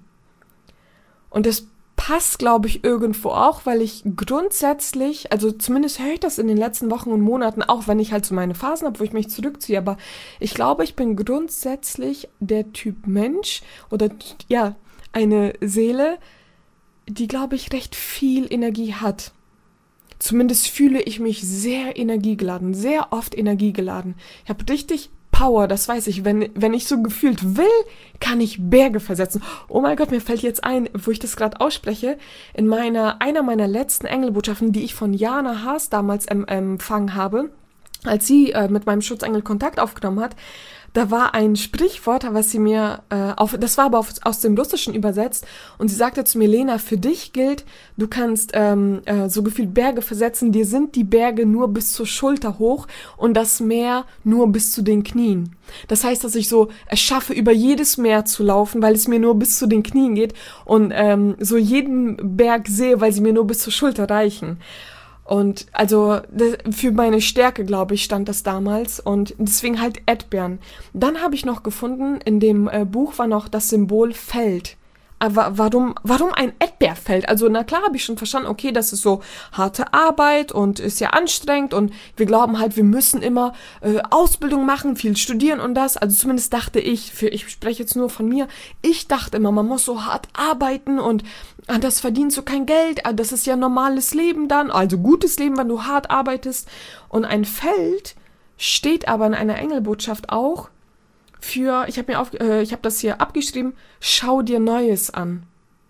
Und das passt, glaube ich, irgendwo auch, weil ich grundsätzlich, also zumindest höre ich das in den letzten Wochen und Monaten, auch wenn ich halt so meine Phasen habe, wo ich mich zurückziehe, aber ich glaube, ich bin grundsätzlich der Typ Mensch oder ja, eine Seele, die, glaube ich, recht viel Energie hat. Zumindest fühle ich mich sehr energiegeladen, sehr oft energiegeladen. Ich habe richtig Power, das weiß ich. Wenn, wenn ich so gefühlt will, kann ich Berge versetzen. Oh mein Gott, mir fällt jetzt ein, wo ich das gerade ausspreche, in meiner, einer meiner letzten Engelbotschaften, die ich von Jana Haas damals em, empfangen habe, als sie äh, mit meinem Schutzengel Kontakt aufgenommen hat, da war ein Sprichwort, was sie mir, äh, auf, das war aber auf, aus dem Russischen übersetzt, und sie sagte zu mir, Lena, für dich gilt, du kannst ähm, äh, so gefühlt Berge versetzen, dir sind die Berge nur bis zur Schulter hoch und das Meer nur bis zu den Knien. Das heißt, dass ich so es schaffe, über jedes Meer zu laufen, weil es mir nur bis zu den Knien geht und ähm, so jeden Berg sehe, weil sie mir nur bis zur Schulter reichen. Und also für meine Stärke, glaube ich, stand das damals und deswegen halt Erdbeeren. Dann habe ich noch gefunden, in dem äh, Buch war noch das Symbol Feld. Aber warum, warum ein Erdbeerfeld? Also na klar habe ich schon verstanden, okay, das ist so harte Arbeit und ist ja anstrengend und wir glauben halt, wir müssen immer äh, Ausbildung machen, viel studieren und das. Also zumindest dachte ich, für ich spreche jetzt nur von mir, ich dachte immer, man muss so hart arbeiten und ah, das verdienst du kein Geld, ah, das ist ja normales Leben dann, also gutes Leben, wenn du hart arbeitest. Und ein Feld steht aber in einer Engelbotschaft auch für, ich habe mir auf, äh, ich habe das hier abgeschrieben, schau dir Neues an.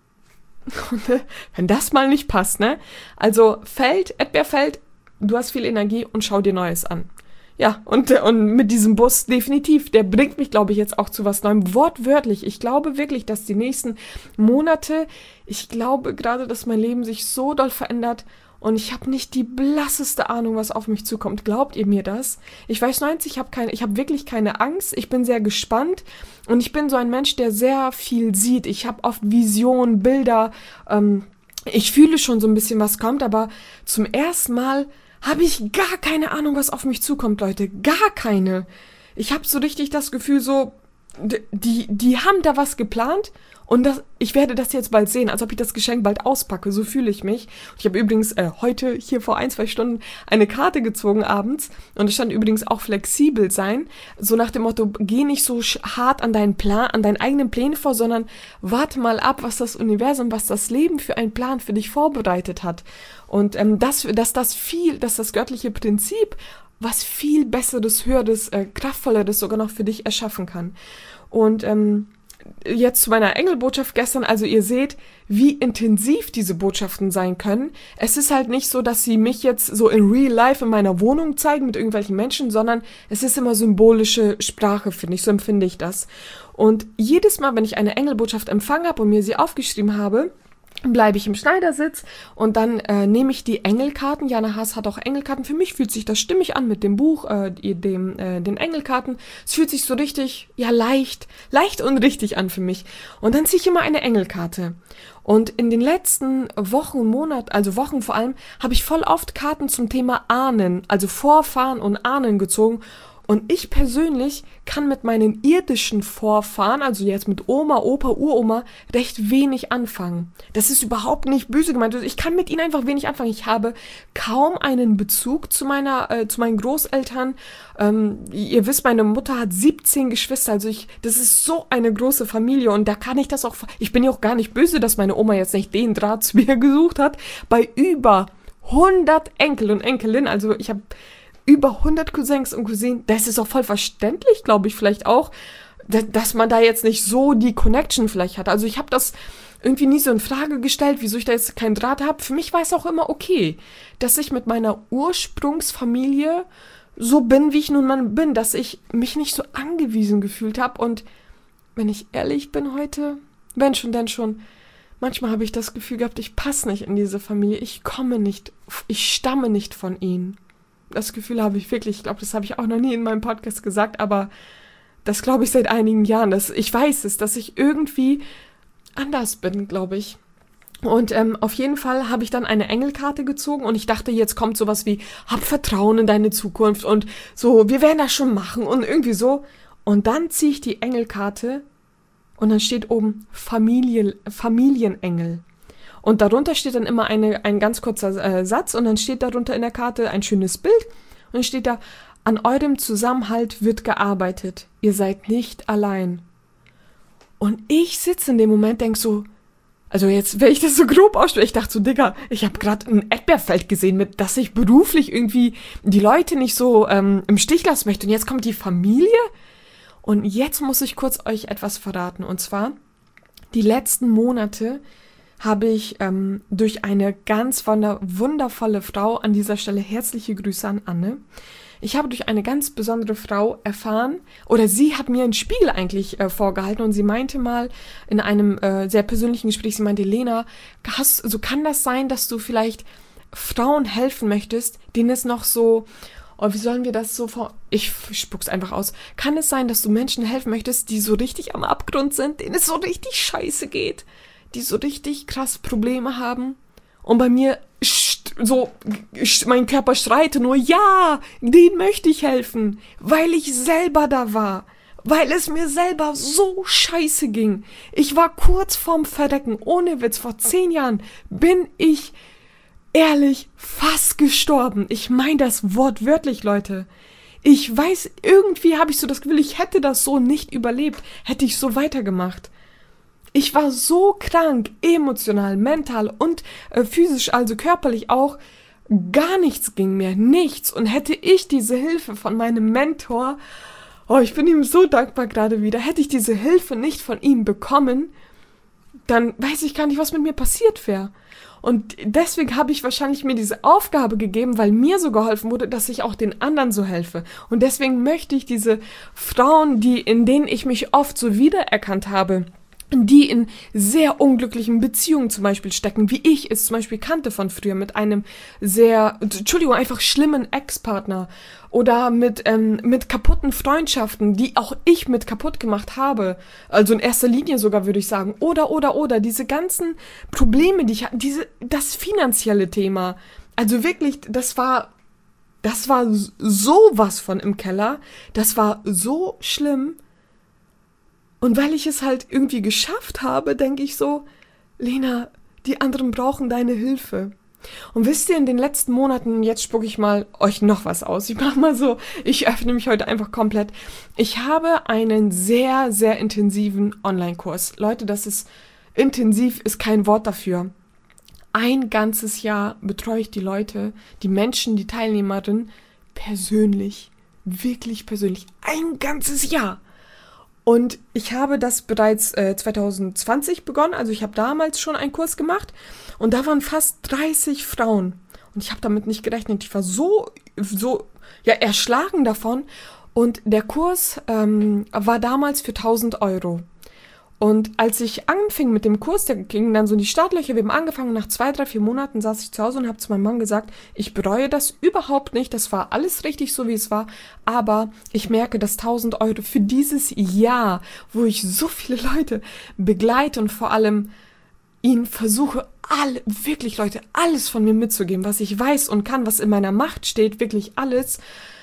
Und, äh, wenn das mal nicht passt, ne? Also Feld, Erdbeerfeld, du hast viel Energie und schau dir Neues an. Ja, und, äh, und mit diesem Bus definitiv, der bringt mich, glaube ich, jetzt auch zu was Neuem. Wortwörtlich, ich glaube wirklich, dass die nächsten Monate, ich glaube gerade, dass mein Leben sich so doll verändert. Und ich habe nicht die blasseste Ahnung, was auf mich zukommt. Glaubt ihr mir das? Ich weiß neunzig, ich habe keine, ich habe wirklich keine Angst. Ich bin sehr gespannt und ich bin so ein Mensch, der sehr viel sieht. Ich habe oft Visionen, Bilder. Ähm, ich fühle schon so ein bisschen, was kommt, aber zum ersten Mal habe ich gar keine Ahnung, was auf mich zukommt, Leute. Gar keine. Ich habe so richtig das Gefühl, so die, die haben da was geplant. Und das, ich werde das jetzt bald sehen, als ob ich das Geschenk bald auspacke. So fühle ich mich. Ich habe übrigens äh, heute hier vor ein, zwei Stunden eine Karte gezogen abends. Und es stand übrigens auch flexibel sein. So nach dem Motto, geh nicht so hart an deinen Plan, an deinen eigenen Plänen vor, sondern warte mal ab, was das Universum, was das Leben für einen Plan für dich vorbereitet hat. Und ähm, das, dass das viel, dass das göttliche Prinzip was viel Besseres, Höheres, äh, Kraftvolleres sogar noch für dich erschaffen kann. Und ähm, jetzt zu meiner Engelbotschaft gestern, also ihr seht, wie intensiv diese Botschaften sein können. Es ist halt nicht so, dass sie mich jetzt so in real life in meiner Wohnung zeigen mit irgendwelchen Menschen, sondern es ist immer symbolische Sprache, finde ich, so empfinde ich das. Und jedes Mal, wenn ich eine Engelbotschaft empfangen habe und mir sie aufgeschrieben habe, bleibe ich im Schneidersitz und dann äh, nehme ich die Engelkarten. Jana Haas hat auch Engelkarten. Für mich fühlt sich das stimmig an mit dem Buch, äh, dem, äh, den Engelkarten. Es fühlt sich so richtig, ja, leicht, leicht und richtig an für mich. Und dann ziehe ich immer eine Engelkarte. Und in den letzten Wochen und Monaten, also Wochen vor allem, habe ich voll oft Karten zum Thema Ahnen, also Vorfahren und Ahnen gezogen. Und ich persönlich kann mit meinen irdischen Vorfahren, also jetzt mit Oma, Opa, Uroma, recht wenig anfangen. Das ist überhaupt nicht böse gemeint. Ich kann mit ihnen einfach wenig anfangen. Ich habe kaum einen Bezug zu meiner, äh, zu meinen Großeltern. Ähm, ihr wisst, meine Mutter hat siebzehn Geschwister. Also ich, das ist so eine große Familie und da kann ich das auch. Ich bin ja auch gar nicht böse, dass meine Oma jetzt nicht den Draht zu mir gesucht hat. Bei über hundert Enkel und Enkelinnen, also ich habe über hundert Cousins und Cousinen, das ist auch voll verständlich, glaube ich, vielleicht auch, dass man da jetzt nicht so die Connection vielleicht hat. Also ich habe das irgendwie nie so in Frage gestellt, wieso ich da jetzt keinen Draht habe. Für mich war es auch immer okay, dass ich mit meiner Ursprungsfamilie so bin, wie ich nun mal bin, dass ich mich nicht so angewiesen gefühlt habe. Und wenn ich ehrlich bin heute, wenn schon, denn schon, manchmal habe ich das Gefühl gehabt, ich passe nicht in diese Familie, ich komme nicht, ich stamme nicht von ihnen. Das Gefühl habe ich wirklich, ich glaube, das habe ich auch noch nie in meinem Podcast gesagt, aber das glaube ich seit einigen Jahren. Das, ich weiß es, dass ich irgendwie anders bin, glaube ich. Und ähm, auf jeden Fall habe ich dann eine Engelkarte gezogen und ich dachte, jetzt kommt sowas wie, hab Vertrauen in deine Zukunft und so, wir werden das schon machen und irgendwie so. Und dann ziehe ich die Engelkarte und dann steht oben Familie, Familienengel. Und darunter steht dann immer eine, ein ganz kurzer äh, Satz und dann steht darunter in der Karte ein schönes Bild und dann steht da, an eurem Zusammenhalt wird gearbeitet, ihr seid nicht allein. Und ich sitze in dem Moment, denke so, also jetzt, wenn ich das so grob ausspreche, ich dachte so, Digga, ich habe gerade ein Erdbeerfeld gesehen, mit dass ich beruflich irgendwie die Leute nicht so ähm, im Stich lassen möchte und jetzt kommt die Familie und jetzt muss ich kurz euch etwas verraten und zwar die letzten Monate habe ich ähm, durch eine ganz wunder- wundervolle Frau, an dieser Stelle herzliche Grüße an Anne, ich habe durch eine ganz besondere Frau erfahren, oder sie hat mir einen Spiegel eigentlich äh, vorgehalten und sie meinte mal in einem äh, sehr persönlichen Gespräch, sie meinte, Lena, hast, so kann das sein, dass du vielleicht Frauen helfen möchtest, denen es noch so, oh, wie sollen wir das so vor... Ich spuck's einfach aus. Kann es sein, dass du Menschen helfen möchtest, die so richtig am Abgrund sind, denen es so richtig scheiße geht? Die so richtig krass Probleme haben und bei mir so mein Körper schreite nur, ja, denen möchte ich helfen, weil ich selber da war, weil es mir selber so scheiße ging. Ich war kurz vorm Verrecken, ohne Witz, vor zehn Jahren bin ich ehrlich fast gestorben. Ich meine das wortwörtlich, Leute. Ich weiß, irgendwie habe ich so das Gefühl, ich hätte das so nicht überlebt, hätte ich so weitergemacht. Ich war so krank, emotional, mental und äh, physisch, also körperlich auch. Gar nichts ging mehr, nichts. Und hätte ich diese Hilfe von meinem Mentor, oh, ich bin ihm so dankbar gerade wieder, hätte ich diese Hilfe nicht von ihm bekommen, dann weiß ich gar nicht, was mit mir passiert wäre. Und deswegen habe ich wahrscheinlich mir diese Aufgabe gegeben, weil mir so geholfen wurde, dass ich auch den anderen so helfe. Und deswegen möchte ich diese Frauen, die, in denen ich mich oft so wiedererkannt habe, die in sehr unglücklichen Beziehungen zum Beispiel stecken, wie ich es zum Beispiel kannte von früher, mit einem sehr, Entschuldigung, einfach schlimmen Ex-Partner oder mit, ähm, mit kaputten Freundschaften, die auch ich mit kaputt gemacht habe, also in erster Linie sogar, würde ich sagen, oder, oder, oder, diese ganzen Probleme, die ich hatte, diese, das finanzielle Thema, also wirklich, das war, das war sowas von im Keller, das war so schlimm. Und weil ich es halt irgendwie geschafft habe, denke ich so, Lena, die anderen brauchen deine Hilfe. Und wisst ihr, in den letzten Monaten, jetzt spucke ich mal euch noch was aus. Ich mache mal so, ich öffne mich heute einfach komplett. Ich habe einen sehr, sehr intensiven Online-Kurs. Leute, das ist, intensiv ist kein Wort dafür. Ein ganzes Jahr betreue ich die Leute, die Menschen, die Teilnehmerinnen, persönlich, wirklich persönlich, ein ganzes Jahr. Und ich habe das bereits äh, zwanzig zwanzig begonnen, also ich habe damals schon einen Kurs gemacht und da waren fast dreißig Frauen. Und ich habe damit nicht gerechnet. Ich war so, so ja, erschlagen davon. Und der Kurs ähm, war damals für tausend Euro. Und als ich anfing mit dem Kurs, der ging dann so in die Startlöcher, wir haben angefangen, nach zwei, drei, vier Monaten saß ich zu Hause und habe zu meinem Mann gesagt, ich bereue das überhaupt nicht, das war alles richtig so, wie es war, aber ich merke, dass tausend Euro für dieses Jahr, wo ich so viele Leute begleite und vor allem ihnen versuche, alle, wirklich Leute, alles von mir mitzugeben, was ich weiß und kann, was in meiner Macht steht, wirklich alles,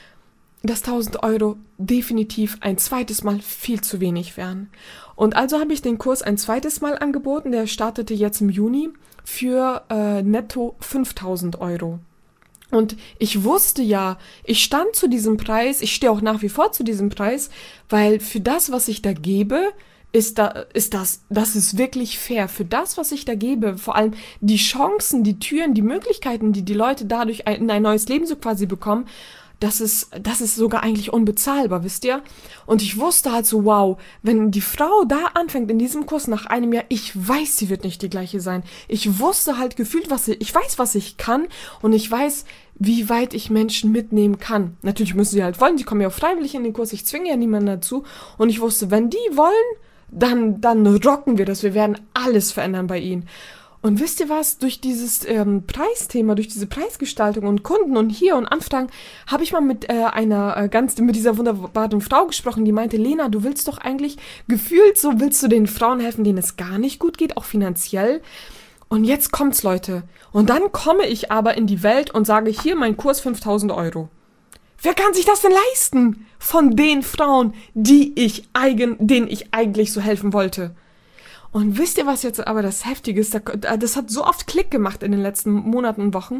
dass tausend Euro definitiv ein zweites Mal viel zu wenig wären. Und also habe ich den Kurs ein zweites Mal angeboten, der startete jetzt im Juni für äh, netto fünftausend Euro. Und ich wusste ja, ich stand zu diesem Preis, ich stehe auch nach wie vor zu diesem Preis, weil für das, was ich da gebe, ist da, ist das, das ist wirklich fair. Für das, was ich da gebe, vor allem die Chancen, die Türen, die Möglichkeiten, die die Leute dadurch in ein neues Leben so quasi bekommen, das ist, das ist sogar eigentlich unbezahlbar, wisst ihr? Und ich wusste halt so, wow, wenn die Frau da anfängt in diesem Kurs nach einem Jahr, ich weiß, sie wird nicht die gleiche sein. Ich wusste halt gefühlt, was ich, ich weiß, was ich kann und ich weiß, wie weit ich Menschen mitnehmen kann. Natürlich müssen sie halt wollen, die kommen ja auch freiwillig in den Kurs, ich zwinge ja niemanden dazu. Und ich wusste, wenn die wollen, dann, dann rocken wir das, wir werden alles verändern bei ihnen. Und wisst ihr was, durch dieses ähm, Preisthema, durch diese Preisgestaltung und Kunden und hier und Anfragen, habe ich mal mit äh, einer äh, ganz, mit dieser wunderbaren Frau gesprochen, die meinte, Lena, du willst doch eigentlich gefühlt so, willst du den Frauen helfen, denen es gar nicht gut geht, auch finanziell. Und jetzt kommt's, Leute. Und dann komme ich aber in die Welt und sage, hier mein Kurs fünftausend Euro. Wer kann sich das denn leisten? Von den Frauen, die ich eigen, denen ich eigentlich so helfen wollte. Und wisst ihr, was jetzt aber das Heftige ist? Das hat so oft Klick gemacht in den letzten Monaten und Wochen.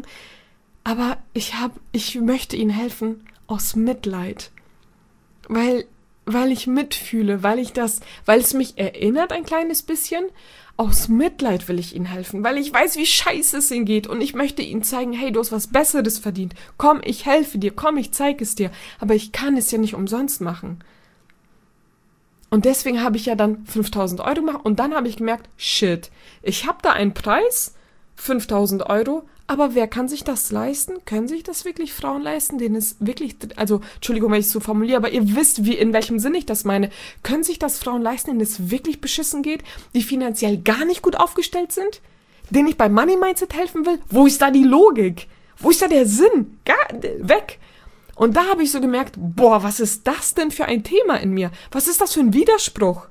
Aber ich hab, ich möchte ihnen helfen aus Mitleid. Weil, weil ich mitfühle, weil ich das, weil es mich erinnert ein kleines bisschen. Aus Mitleid will ich ihnen helfen, weil ich weiß, wie scheiße es ihnen geht. Und ich möchte ihnen zeigen, hey, du hast was Besseres verdient. Komm, ich helfe dir, komm, ich zeige es dir. Aber ich kann es ja nicht umsonst machen. Und deswegen habe ich ja dann fünftausend Euro gemacht und dann habe ich gemerkt, shit, ich habe da einen Preis, fünftausend Euro, aber wer kann sich das leisten? Können sich das wirklich Frauen leisten, denen es wirklich, also, Entschuldigung, wenn ich es so formuliere, aber ihr wisst, wie, in welchem Sinn ich das meine. Können sich das Frauen leisten, denen es wirklich beschissen geht, die finanziell gar nicht gut aufgestellt sind, denen ich beim Money Mindset helfen will? Wo ist da die Logik? Wo ist da der Sinn? Gar, weg! Und da habe ich so gemerkt, boah, was ist das denn für ein Thema in mir? Was ist das für ein Widerspruch?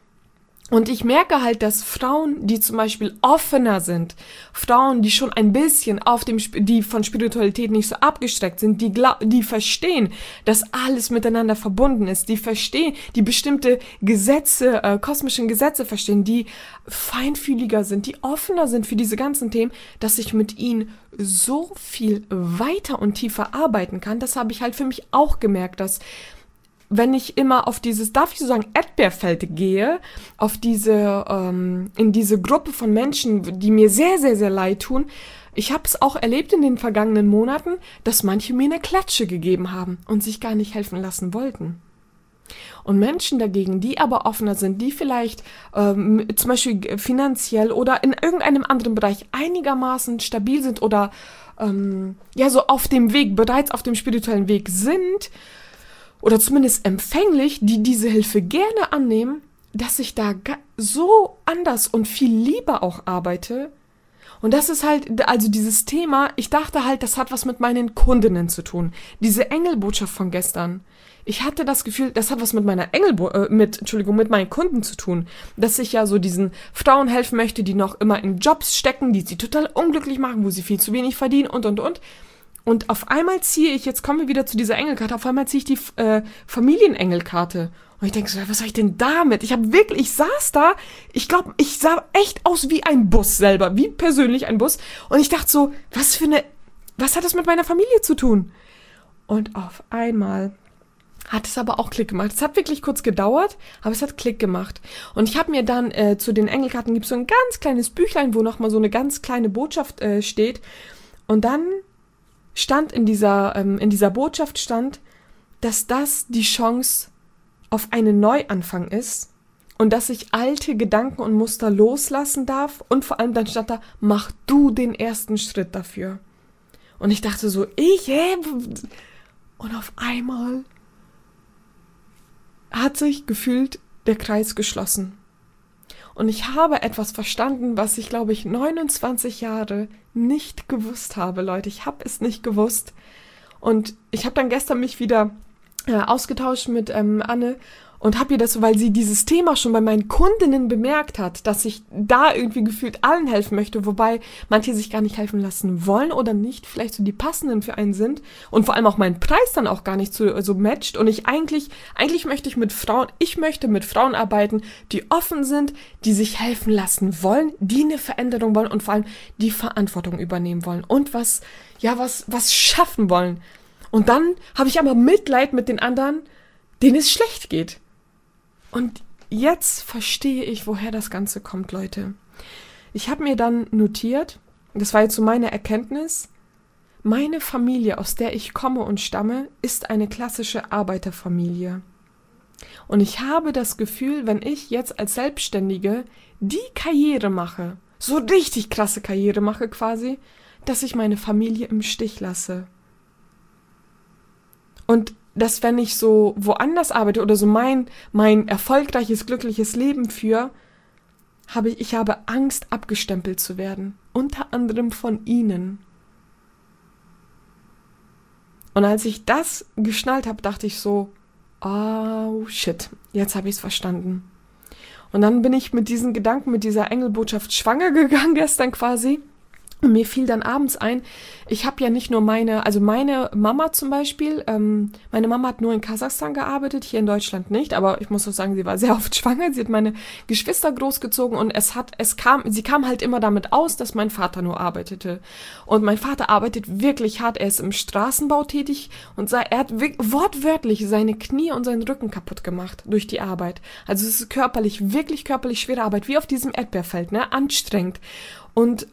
Und ich merke halt, dass Frauen, die zum Beispiel offener sind, Frauen, die schon ein bisschen auf dem, die von Spiritualität nicht so abgestreckt sind, die, glaub, die verstehen, dass alles miteinander verbunden ist, die verstehen, die bestimmte Gesetze, äh, kosmischen Gesetze verstehen, die feinfühliger sind, die offener sind für diese ganzen Themen, dass ich mit ihnen so viel weiter und tiefer arbeiten kann. Das habe ich halt für mich auch gemerkt, dass wenn ich immer auf dieses, darf ich so sagen, Erdbeerfeld gehe, auf diese, ähm, in diese Gruppe von Menschen, die mir sehr, sehr, sehr leid tun, ich habe es auch erlebt in den vergangenen Monaten, dass manche mir eine Klatsche gegeben haben und sich gar nicht helfen lassen wollten. Und Menschen dagegen, die aber offener sind, die vielleicht ähm, zum Beispiel finanziell oder in irgendeinem anderen Bereich einigermaßen stabil sind oder ähm, ja so auf dem Weg, bereits auf dem spirituellen Weg sind, oder zumindest empfänglich, die diese Hilfe gerne annehmen, dass ich da so anders und viel lieber auch arbeite. Und das ist halt, also dieses Thema, ich dachte halt, das hat was mit meinen Kundinnen zu tun. Diese Engelbotschaft von gestern. Ich hatte das Gefühl, das hat was mit meiner Engelbo äh, mit, Entschuldigung, mit meinen Kunden zu tun. Dass ich ja so diesen Frauen helfen möchte, die noch immer in Jobs stecken, die sie total unglücklich machen, wo sie viel zu wenig verdienen und, und, und. Und auf einmal ziehe ich, jetzt kommen wir wieder zu dieser Engelkarte, auf einmal ziehe ich die äh, Familienengelkarte. Und ich denke so, was soll ich denn damit? Ich habe wirklich, ich saß da, ich glaube, ich sah echt aus wie ein Bus selber, wie persönlich ein Bus. Und ich dachte so, was für eine, was hat das mit meiner Familie zu tun? Und auf einmal hat es aber auch Klick gemacht. Es hat wirklich kurz gedauert, aber es hat Klick gemacht. Und ich habe mir dann äh, zu den Engelkarten, gibt es so ein ganz kleines Büchlein, wo nochmal so eine ganz kleine Botschaft äh, steht. Und dann stand in dieser, ähm, in dieser Botschaft stand, dass das die Chance auf einen Neuanfang ist und dass ich alte Gedanken und Muster loslassen darf und vor allem dann stand da, mach du den ersten Schritt dafür. Und ich dachte so, ich, hä? Und auf einmal hat sich gefühlt der Kreis geschlossen. Und ich habe etwas verstanden, was ich, glaube ich, neunundzwanzig Jahre nicht gewusst habe, Leute. Ich habe es nicht gewusst. Und ich habe dann gestern mich wieder äh, ausgetauscht mit ähm, Anne und habe ihr das so, weil sie dieses Thema schon bei meinen Kundinnen bemerkt hat, dass ich da irgendwie gefühlt allen helfen möchte, wobei manche sich gar nicht helfen lassen wollen oder nicht vielleicht so die passenden für einen sind und vor allem auch mein Preis dann auch gar nicht so, so matcht und ich eigentlich, eigentlich möchte ich mit Frauen, ich möchte mit Frauen arbeiten, die offen sind, die sich helfen lassen wollen, die eine Veränderung wollen und vor allem die Verantwortung übernehmen wollen und was, ja, was, was schaffen wollen. Und dann habe ich aber Mitleid mit den anderen, denen es schlecht geht. Und jetzt verstehe ich, woher das Ganze kommt, Leute. Ich habe mir dann notiert, das war jetzt so meine Erkenntnis, meine Familie, aus der ich komme und stamme, ist eine klassische Arbeiterfamilie. Und ich habe das Gefühl, wenn ich jetzt als Selbstständige die Karriere mache, so richtig krasse Karriere mache quasi, dass ich meine Familie im Stich lasse. Und dass wenn ich so woanders arbeite oder so mein, mein erfolgreiches, glückliches Leben führe, habe ich, ich habe Angst, abgestempelt zu werden. Unter anderem von ihnen. Und als ich das geschnallt habe, dachte ich so, oh shit, jetzt habe ich es verstanden. Und dann bin ich mit diesen Gedanken, mit dieser Engelbotschaft schwanger gegangen gestern quasi. Und mir fiel dann abends ein, ich habe ja nicht nur meine, also meine Mama zum Beispiel, ähm, meine Mama hat nur in Kasachstan gearbeitet, hier in Deutschland nicht, aber ich muss auch sagen, sie war sehr oft schwanger, sie hat meine Geschwister großgezogen und es hat, es kam, sie kam halt immer damit aus, dass mein Vater nur arbeitete. Und mein Vater arbeitet wirklich hart, er ist im Straßenbau tätig und er hat wortwörtlich seine Knie und seinen Rücken kaputt gemacht durch die Arbeit. Also es ist körperlich, wirklich körperlich schwere Arbeit, wie auf diesem Erdbeerfeld, ne, anstrengend. Und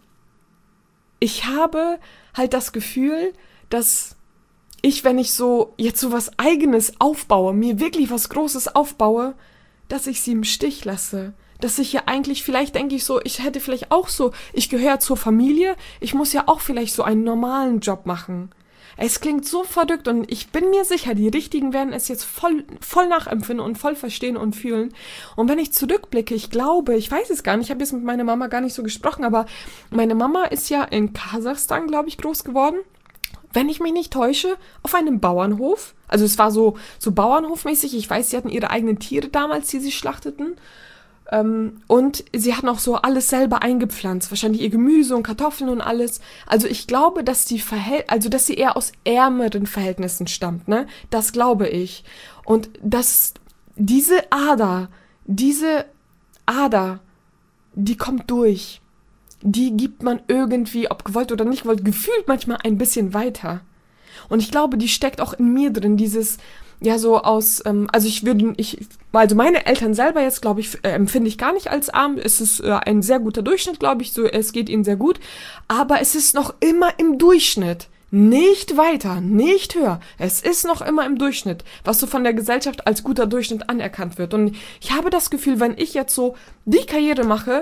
ich habe halt das Gefühl, dass ich, wenn ich so jetzt so was Eigenes aufbaue, mir wirklich was Großes aufbaue, dass ich sie im Stich lasse. Dass ich ja eigentlich, vielleicht denke ich so, ich hätte vielleicht auch so, ich gehöre zur Familie, ich muss ja auch vielleicht so einen normalen Job machen. Es klingt so verrückt und ich bin mir sicher, die Richtigen werden es jetzt voll, voll nachempfinden und voll verstehen und fühlen. Und wenn ich zurückblicke, ich glaube, ich weiß es gar nicht, ich habe jetzt mit meiner Mama gar nicht so gesprochen, aber meine Mama ist ja in Kasachstan, glaube ich, groß geworden. Wenn ich mich nicht täusche, auf einem Bauernhof. Also es war so, so Bauernhofmäßig. Ich weiß, sie hatten ihre eigenen Tiere damals, die sie schlachteten. Ähm, und sie hatten auch so alles selber eingepflanzt, wahrscheinlich ihr Gemüse und Kartoffeln und alles. Also ich glaube, dass die Verhält- also dass sie eher aus ärmeren Verhältnissen stammt, ne? Das glaube ich. Und dass diese Ader, diese Ader, die kommt durch. Die gibt man irgendwie, ob gewollt oder nicht gewollt, gefühlt manchmal ein bisschen weiter. Und ich glaube, die steckt auch in mir drin, dieses ja so aus, ähm, also ich würde, ich, also meine Eltern selber jetzt, glaube ich, äh, empfinde ich gar nicht als arm. Es ist äh, ein sehr guter Durchschnitt, glaube ich, so, es geht ihnen sehr gut. Aber es ist noch immer im Durchschnitt. Nicht weiter, nicht höher. Es ist noch immer im Durchschnitt, was so von der Gesellschaft als guter Durchschnitt anerkannt wird. Und ich habe das Gefühl, wenn ich jetzt so die Karriere mache,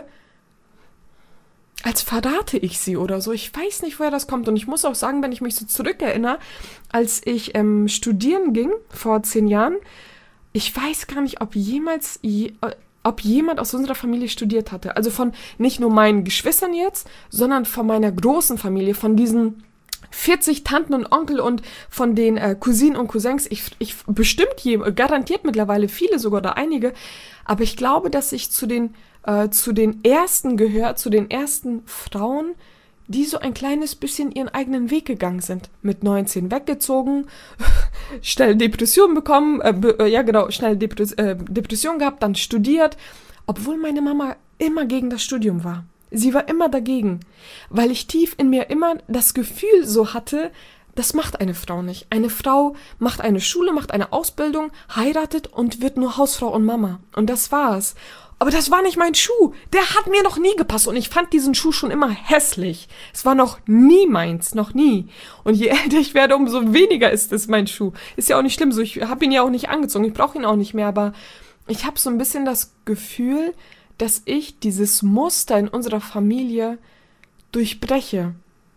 als verrate ich sie oder so. Ich weiß nicht, woher das kommt. Und ich muss auch sagen, wenn ich mich so zurückerinnere, als ich ähm, studieren ging, vor zehn Jahren, ich weiß gar nicht, ob jemals, je, ob jemand aus unserer Familie studiert hatte. Also von nicht nur meinen Geschwistern jetzt, sondern von meiner großen Familie, von diesen vierzig Tanten und Onkel und von den äh, Cousinen und Cousins. Ich, ich bestimmt, je, garantiert mittlerweile viele sogar oder einige. Aber ich glaube, dass ich zu den äh, zu den ersten gehört, zu den ersten Frauen, die so ein kleines bisschen ihren eigenen Weg gegangen sind. Mit neunzehn weggezogen, schnell Depression bekommen, äh, be, äh, ja genau, schnell Depres- äh, Depression gehabt, dann studiert, obwohl meine Mama immer gegen das Studium war. Sie war immer dagegen, weil ich tief in mir immer das Gefühl so hatte, das macht eine Frau nicht. Eine Frau macht eine Schule, macht eine Ausbildung, heiratet und wird nur Hausfrau und Mama. Und das war's. Aber das war nicht mein Schuh. Der hat mir noch nie gepasst. Und ich fand diesen Schuh schon immer hässlich. Es war noch nie meins. Noch nie. Und je älter ich werde, umso weniger ist es mein Schuh. Ist ja auch nicht schlimm. So, ich habe ihn ja auch nicht angezogen. Ich brauche ihn auch nicht mehr. Aber ich habe so ein bisschen das Gefühl, dass ich dieses Muster in unserer Familie durchbreche.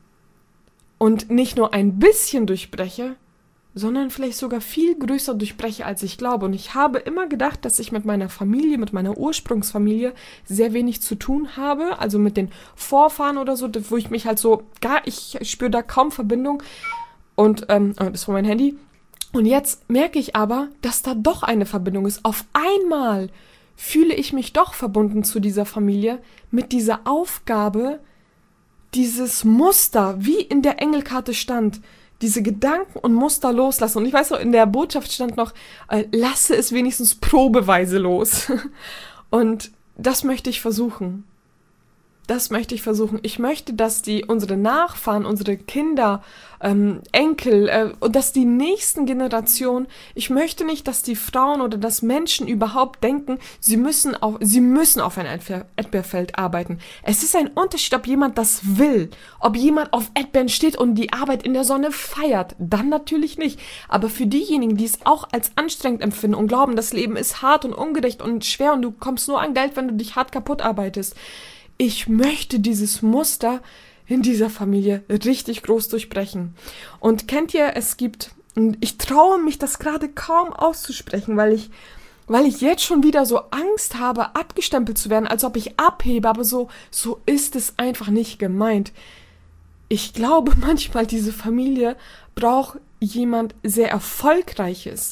Und nicht nur ein bisschen durchbreche, sondern vielleicht sogar viel größer durchbreche, als ich glaube. Und ich habe immer gedacht, dass ich mit meiner Familie, mit meiner Ursprungsfamilie sehr wenig zu tun habe, also mit den Vorfahren oder so, wo ich mich halt so, gar, ich spüre da kaum Verbindung. Und, ähm, oh, das war mein Handy. Und jetzt merke ich aber, dass da doch eine Verbindung ist. Auf einmal fühle ich mich doch verbunden zu dieser Familie mit dieser Aufgabe, dieses Muster, wie in der Engelkarte stand, diese Gedanken und Muster loslassen. Und ich weiß noch, in der Botschaft stand noch, äh, lasse es wenigstens probeweise los. Und das möchte ich versuchen. Das möchte ich versuchen. Ich möchte, dass die unsere Nachfahren, unsere Kinder, ähm, Enkel äh, und dass die nächsten Generationen, ich möchte nicht, dass die Frauen oder dass Menschen überhaupt denken, sie müssen auf, sie müssen auf ein Erdbeerfeld arbeiten. Es ist ein Unterschied, ob jemand das will, ob jemand auf Erdbeeren steht und die Arbeit in der Sonne feiert. Dann natürlich nicht. Aber für diejenigen, die es auch als anstrengend empfinden und glauben, das Leben ist hart und ungerecht und schwer und du kommst nur an Geld, wenn du dich hart kaputt arbeitest. Ich möchte dieses Muster in dieser Familie richtig groß durchbrechen. Und kennt ihr, es gibt, und ich traue mich das gerade kaum auszusprechen, weil ich, weil ich jetzt schon wieder so Angst habe, abgestempelt zu werden, als ob ich abhebe, aber so, so ist es einfach nicht gemeint. Ich glaube manchmal, diese Familie braucht jemand sehr Erfolgreiches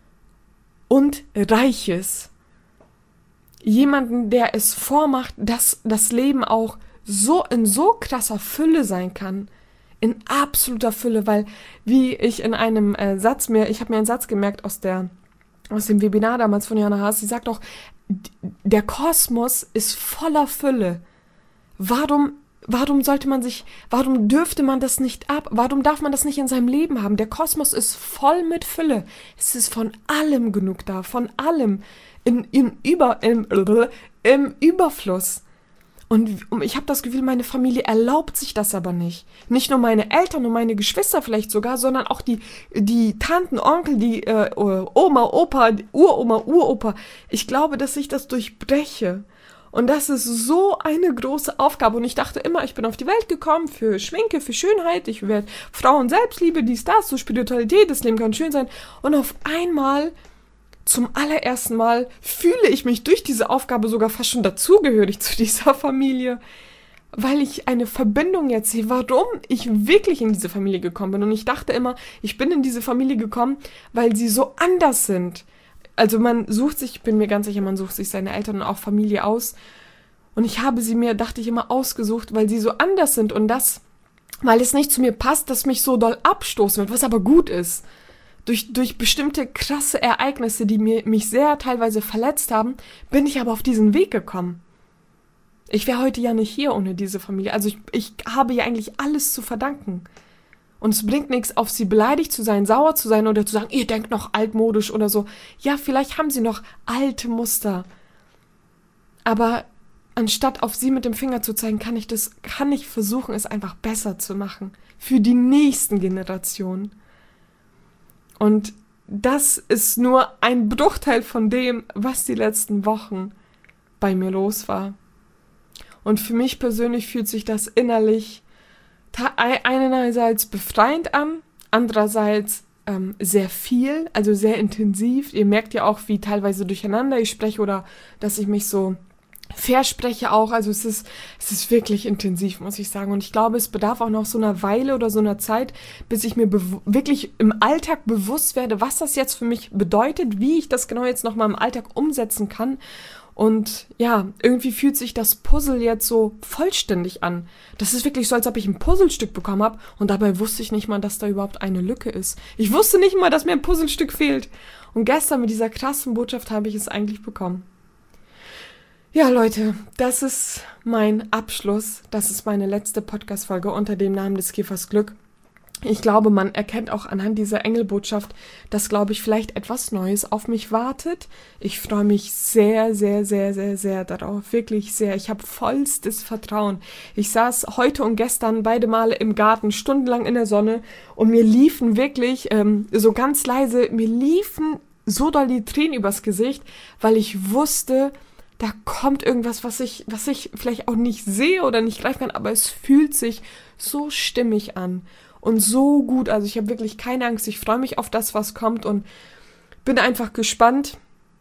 und Reiches. Jemanden, der es vormacht, dass das Leben auch so in so krasser Fülle sein kann. In absoluter Fülle, weil wie ich in einem äh, Satz mir, ich habe mir einen Satz gemerkt aus der aus dem Webinar damals von Jana Haas, sie sagt auch, der Kosmos ist voller Fülle. Warum Warum sollte man sich, warum dürfte man das nicht ab, warum darf man das nicht in seinem Leben haben? Der Kosmos ist voll mit Fülle. Es ist von allem genug da, von allem, in, in Über, im, im Überfluss. Und ich habe das Gefühl, meine Familie erlaubt sich das aber nicht. Nicht nur meine Eltern und meine Geschwister vielleicht sogar, sondern auch die, die Tanten, Onkel, die äh, Oma, Opa, Uroma, Uropa. Ich glaube, dass ich das durchbreche. Und das ist so eine große Aufgabe. Und ich dachte immer, ich bin auf die Welt gekommen für Schminke, für Schönheit. Ich werde Frauen Selbstliebe, dies, das, so Spiritualität, das Leben kann schön sein. Und auf einmal, zum allerersten Mal, fühle ich mich durch diese Aufgabe sogar fast schon dazugehörig zu dieser Familie. Weil ich eine Verbindung jetzt sehe, warum ich wirklich in diese Familie gekommen bin. Und ich dachte immer, ich bin in diese Familie gekommen, weil sie so anders sind. Also man sucht sich, ich bin mir ganz sicher, man sucht sich seine Eltern und auch Familie aus. Und ich habe sie mir, dachte ich immer, ausgesucht, weil sie so anders sind und das, weil es nicht zu mir passt, dass mich so doll abstoßen wird, was aber gut ist. Durch, durch bestimmte krasse Ereignisse, die mir, mich sehr teilweise verletzt haben, bin ich aber auf diesen Weg gekommen. Ich wäre heute ja nicht hier ohne diese Familie. Also ich, ich habe ja eigentlich alles zu verdanken. Und es bringt nichts, auf sie beleidigt zu sein, sauer zu sein oder zu sagen, ihr denkt noch altmodisch oder so. Ja, vielleicht haben sie noch alte Muster. Aber anstatt auf sie mit dem Finger zu zeigen, kann ich das, kann ich versuchen, es einfach besser zu machen. Für die nächsten Generationen. Und das ist nur ein Bruchteil von dem, was die letzten Wochen bei mir los war. Und für mich persönlich fühlt sich das innerlich einerseits befreiend an, andererseits ähm, sehr viel, also sehr intensiv. Ihr merkt ja auch, wie teilweise durcheinander ich spreche oder dass ich mich so verspreche auch. Also es ist, es ist wirklich intensiv, muss ich sagen. Und ich glaube, es bedarf auch noch so einer Weile oder so einer Zeit, bis ich mir bew- wirklich im Alltag bewusst werde, was das jetzt für mich bedeutet, wie ich das genau jetzt nochmal im Alltag umsetzen kann. Und ja, irgendwie fühlt sich das Puzzle jetzt so vollständig an. Das ist wirklich so, als ob ich ein Puzzlestück bekommen habe und dabei wusste ich nicht mal, dass da überhaupt eine Lücke ist. Ich wusste nicht mal, dass mir ein Puzzlestück fehlt. Und gestern mit dieser krassen Botschaft habe ich es eigentlich bekommen. Ja, Leute, das ist mein Abschluss. Das ist meine letzte Podcast-Folge unter dem Namen des Käfers Glück. ich glaube, man erkennt auch anhand dieser Engelbotschaft, dass, glaube ich, vielleicht etwas Neues auf mich wartet. Ich freue mich sehr, sehr, sehr, sehr, sehr darauf. Wirklich sehr. Ich habe vollstes Vertrauen. Ich saß heute und gestern beide Male im Garten, stundenlang in der Sonne, und mir liefen wirklich, ähm, so ganz leise, mir liefen so doll die Tränen übers Gesicht, weil ich wusste, da kommt irgendwas, was ich, was ich vielleicht auch nicht sehe oder nicht greifen kann, aber es fühlt sich so stimmig an. Und so gut, also ich habe wirklich keine Angst, ich freue mich auf das, was kommt, und bin einfach gespannt,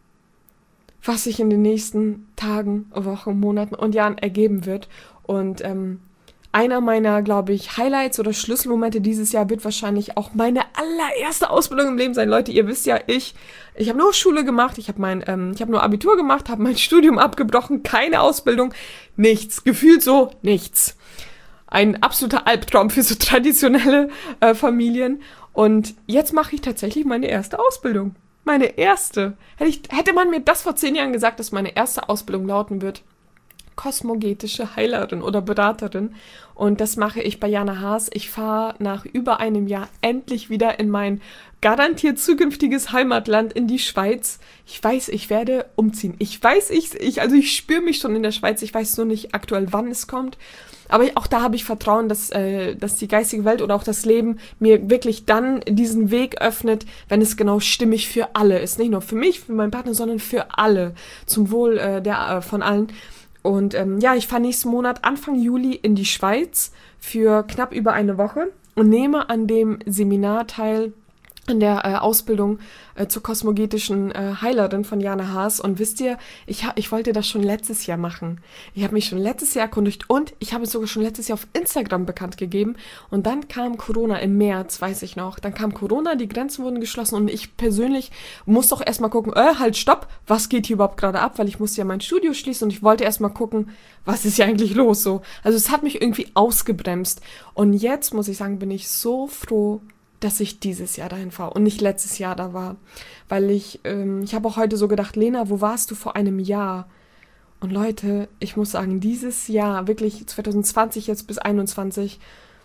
was sich in den nächsten Tagen, Wochen, Monaten und Jahren ergeben wird. Und ähm, einer meiner, glaube ich, Highlights oder Schlüsselmomente dieses Jahr wird wahrscheinlich auch meine allererste Ausbildung im Leben sein. Leute, ihr wisst ja, ich, ich habe nur Schule gemacht, ich habe mein, ähm, ich habe nur Abitur gemacht, habe mein Studium abgebrochen, keine Ausbildung, nichts, gefühlt so nichts. Ein absoluter Albtraum für so traditionelle äh, Familien. Und jetzt mache ich tatsächlich meine erste Ausbildung. Meine erste. Hätte, ich, hätte man mir das vor zehn Jahren gesagt, dass meine erste Ausbildung lauten wird: kosmogetische Heilerin oder Beraterin. Und das mache ich bei Jana Haas. Ich fahre nach über einem Jahr endlich wieder in mein garantiert zukünftiges Heimatland, in die Schweiz. Ich weiß, ich werde umziehen. Ich weiß, ich, ich also ich spüre mich schon in der Schweiz. Ich weiß nur nicht aktuell, wann es kommt. Aber auch da habe ich Vertrauen, dass, äh, dass die geistige Welt oder auch das Leben mir wirklich dann diesen Weg öffnet, wenn es genau stimmig für alle ist. Nicht nur für mich, für meinen Partner, sondern für alle. Zum Wohl äh, der äh, von allen. Und ähm, ja, ich fahre nächsten Monat, Anfang Juli, in die Schweiz für knapp über eine Woche und nehme an dem Seminar teil, an der äh, Ausbildung äh, zur kosmogetischen äh, Heilerin von Jana Haas. Und wisst ihr, ich, ha- ich wollte das schon letztes Jahr machen. Ich habe mich schon letztes Jahr erkundigt und ich habe es sogar schon letztes Jahr auf Instagram bekannt gegeben. Und dann kam Corona im März, weiß ich noch. Dann kam Corona, die Grenzen wurden geschlossen und ich persönlich musste auch erstmal gucken, äh, halt, stopp, was geht hier überhaupt gerade ab? Weil ich musste ja mein Studio schließen und ich wollte erstmal gucken, was ist hier eigentlich los so. Also es hat mich irgendwie ausgebremst. Und jetzt, muss ich sagen, bin ich so froh, dass ich dieses Jahr dahin fahre und nicht letztes Jahr da war. Weil ich, ähm, ich habe auch heute so gedacht, Lena, wo warst du vor einem Jahr? Und Leute, ich muss sagen, dieses Jahr, wirklich zwanzig zwanzig jetzt bis einundzwanzig,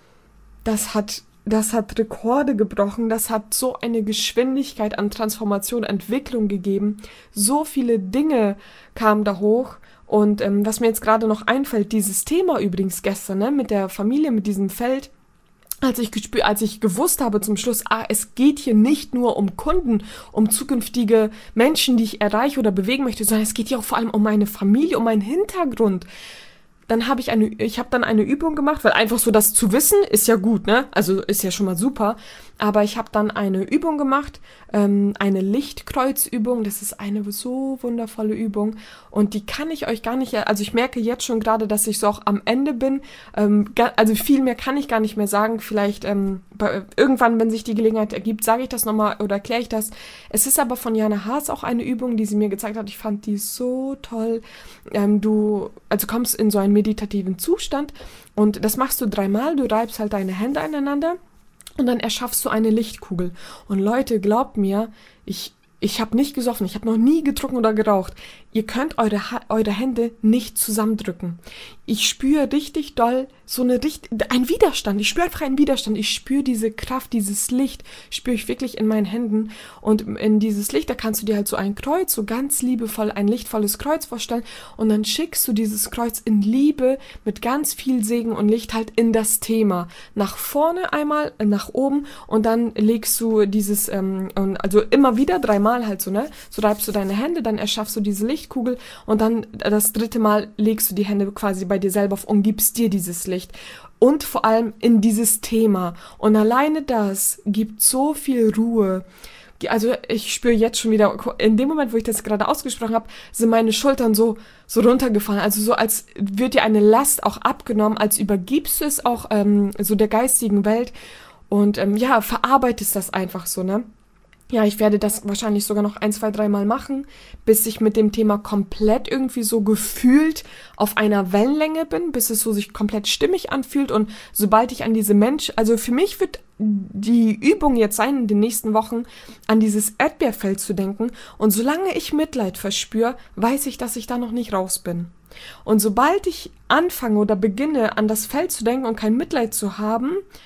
das hat, das hat Rekorde gebrochen, das hat so eine Geschwindigkeit an Transformation, Entwicklung gegeben. So viele Dinge kamen da hoch. Und ähm, was mir jetzt gerade noch einfällt, dieses Thema übrigens gestern, ne, mit der Familie, mit diesem Feld, Als ich, gespür, als ich gewusst habe zum Schluss, ah, es geht hier nicht nur um Kunden, um zukünftige Menschen, die ich erreiche oder bewegen möchte, sondern es geht hier auch vor allem um meine Familie, um meinen Hintergrund. Dann habe ich eine, ich habe dann eine Übung gemacht, weil einfach so das zu wissen ist ja gut, ne? Also ist ja schon mal super. Aber ich habe dann eine Übung gemacht, ähm, eine Lichtkreuzübung. Das ist eine so wundervolle Übung und die kann ich euch gar nicht, also ich merke jetzt schon gerade, dass ich so auch am Ende bin. Ähm, ga, also viel mehr kann ich gar nicht mehr sagen. Vielleicht ähm, bei, irgendwann, wenn sich die Gelegenheit ergibt, sage ich das nochmal oder erkläre ich das. Es ist aber von Jana Haas auch eine Übung, die sie mir gezeigt hat. Ich fand die so toll. Ähm, du, also kommst in so einen meditativen Zustand und das machst du dreimal. Du reibst halt deine Hände aneinander. Und dann erschaffst du eine Lichtkugel. Und Leute, glaubt mir, ich, ich habe nicht gesoffen, ich habe noch nie getrunken oder geraucht. Ihr könnt eure, ha- eure Hände nicht zusammendrücken. Ich spüre richtig doll so eine Richt- ein Widerstand. Ich spüre einfach einen Widerstand. Ich spüre diese Kraft, dieses Licht, spüre ich wirklich in meinen Händen. Und in dieses Licht, da kannst du dir halt so ein Kreuz, so ganz liebevoll ein lichtvolles Kreuz vorstellen. Und dann schickst du dieses Kreuz in Liebe mit ganz viel Segen und Licht halt in das Thema. Nach vorne einmal, nach oben und dann legst du dieses, ähm, also immer wieder dreimal halt so, ne? So reibst du deine Hände, dann erschaffst du diese Lichtkugel und dann das dritte Mal legst du die Hände quasi bei dir selber auf und gibst dir dieses Licht. Und vor allem in dieses Thema. Und alleine das gibt so viel Ruhe. Also ich spüre jetzt schon wieder, in dem Moment, wo ich das gerade ausgesprochen habe, sind meine Schultern so, so runtergefallen. Also so, als wird dir eine Last auch abgenommen, als übergibst du es auch ähm, so der geistigen Welt. Und ähm, ja, verarbeitest das einfach so, ne? Ja, ich werde das wahrscheinlich sogar noch ein, zwei, dreimal machen, bis ich mit dem Thema komplett irgendwie so gefühlt auf einer Wellenlänge bin, bis es so sich komplett stimmig anfühlt und sobald ich an diese Mensch, also für mich wird die Übung jetzt sein, in den nächsten Wochen an dieses Erdbeerfeld zu denken und solange ich Mitleid verspüre, weiß ich, dass ich da noch nicht raus bin. Und sobald ich anfange oder beginne, an das Feld zu denken und kein Mitleid zu haben,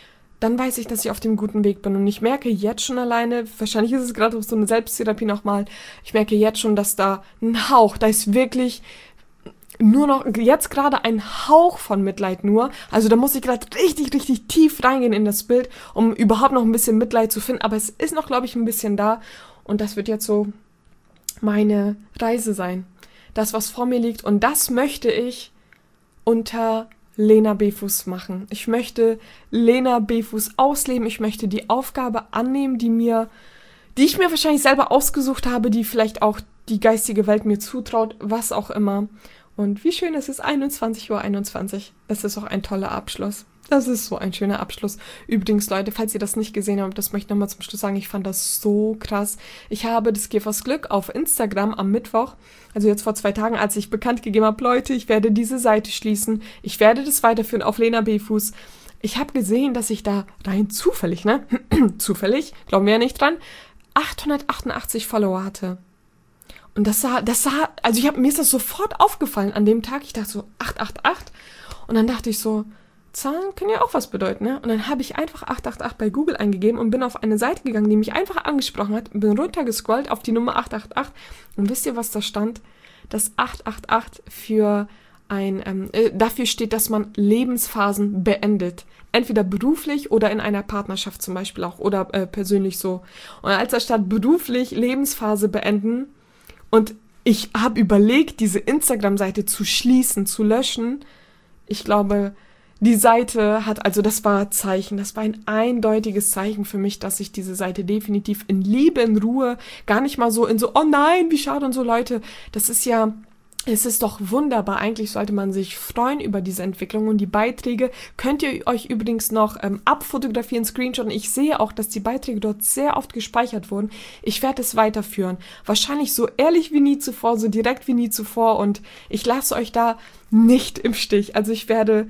dann weiß ich, dass ich auf dem guten Weg bin. Und ich merke jetzt schon alleine, wahrscheinlich ist es gerade so eine Selbsttherapie nochmal, ich merke jetzt schon, dass da ein Hauch, da ist wirklich nur noch, jetzt gerade ein Hauch von Mitleid nur. Also da muss ich gerade richtig, richtig tief reingehen in das Bild, um überhaupt noch ein bisschen Mitleid zu finden. Aber es ist noch, glaube ich, ein bisschen da. Und das wird jetzt so meine Reise sein. Das, was vor mir liegt. Und das möchte ich unter Lena Befus machen. Ich möchte Lena Befus ausleben. Ich möchte die Aufgabe annehmen, die mir, die ich mir wahrscheinlich selber ausgesucht habe, die vielleicht auch die geistige Welt mir zutraut, was auch immer. Und wie schön, es ist einundzwanzig Uhr einundzwanzig. Es ist auch ein toller Abschluss. Das ist so ein schöner Abschluss. Übrigens, Leute, falls ihr das nicht gesehen habt, das möchte ich nochmal zum Schluss sagen, ich fand das so krass. Ich habe des Käfers Glück auf Instagram am Mittwoch, also jetzt vor zwei Tagen, als ich bekannt gegeben habe, Leute, ich werde diese Seite schließen, ich werde das weiterführen auf Lena Befus. Ich habe gesehen, dass ich da rein zufällig, ne, zufällig, glauben wir ja nicht dran, achthundertachtundachtzig Follower hatte. Und das sah, das sah, also ich habe mir ist das sofort aufgefallen an dem Tag. Ich dachte so, acht acht acht. Und dann dachte ich so, Zahlen können ja auch was bedeuten, ne? Und dann habe ich einfach acht acht acht bei Google eingegeben und bin auf eine Seite gegangen, die mich einfach angesprochen hat, bin runtergescrollt auf die Nummer acht acht acht. Und wisst ihr, was da stand? Das acht acht acht für ein, ähm, äh, dafür steht, dass man Lebensphasen beendet. Entweder beruflich oder in einer Partnerschaft zum Beispiel auch oder äh, persönlich so. Und als da stand beruflich Lebensphase beenden, und ich habe überlegt, diese Instagram-Seite zu schließen, zu löschen. Ich glaube, die Seite hat, also das war Zeichen, das war ein eindeutiges Zeichen für mich, dass ich diese Seite definitiv in Liebe, in Ruhe, gar nicht mal so in so, oh nein, wie schade und so, Leute. Das ist ja, es ist doch wunderbar. Eigentlich sollte man sich freuen über diese Entwicklung und die Beiträge könnt ihr euch übrigens noch ähm, abfotografieren, screenshotten. Ich sehe auch, dass die Beiträge dort sehr oft gespeichert wurden. Ich werde es weiterführen. Wahrscheinlich so ehrlich wie nie zuvor, so direkt wie nie zuvor und ich lasse euch da nicht im Stich. Also ich werde,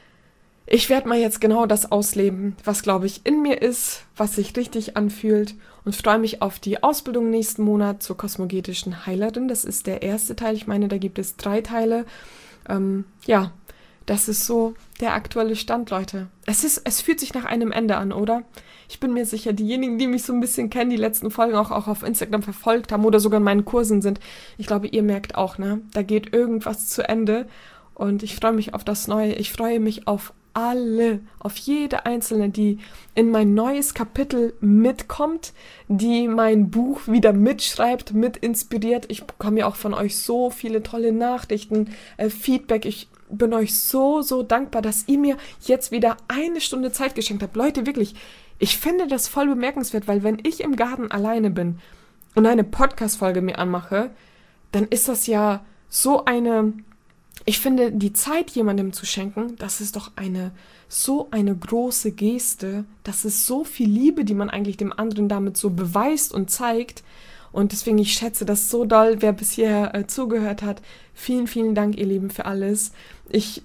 ich werde mal jetzt genau das ausleben, was glaube ich in mir ist, was sich richtig anfühlt. Und freue mich auf die Ausbildung nächsten Monat zur kosmogetischen Heilerin. Das ist der erste Teil. Ich meine, da gibt es drei Teile. Ähm, ja, das ist so der aktuelle Stand, Leute. Es ist, es fühlt sich nach einem Ende an, oder? Ich bin mir sicher, diejenigen, die mich so ein bisschen kennen, die letzten Folgen auch, auch auf Instagram verfolgt haben oder sogar in meinen Kursen sind, ich glaube, ihr merkt auch, ne? Da geht irgendwas zu Ende. Und ich freue mich auf das Neue. Ich freue mich auf alle, auf jede einzelne, die in mein neues Kapitel mitkommt, die mein Buch wieder mitschreibt, mit inspiriert. Ich bekomme ja auch von euch so viele tolle Nachrichten, äh, Feedback. Ich bin euch so, so dankbar, dass ihr mir jetzt wieder eine Stunde Zeit geschenkt habt. Leute, wirklich, ich finde das voll bemerkenswert, weil wenn ich im Garten alleine bin und eine Podcast-Folge mir anmache, dann ist das ja so eine... Ich finde, die Zeit jemandem zu schenken, das ist doch eine so eine große Geste. Das ist so viel Liebe, die man eigentlich dem anderen damit so beweist und zeigt. Und deswegen, ich schätze das so doll, wer bis hierher äh, zugehört hat. Vielen, vielen Dank, ihr Lieben, für alles. Ich,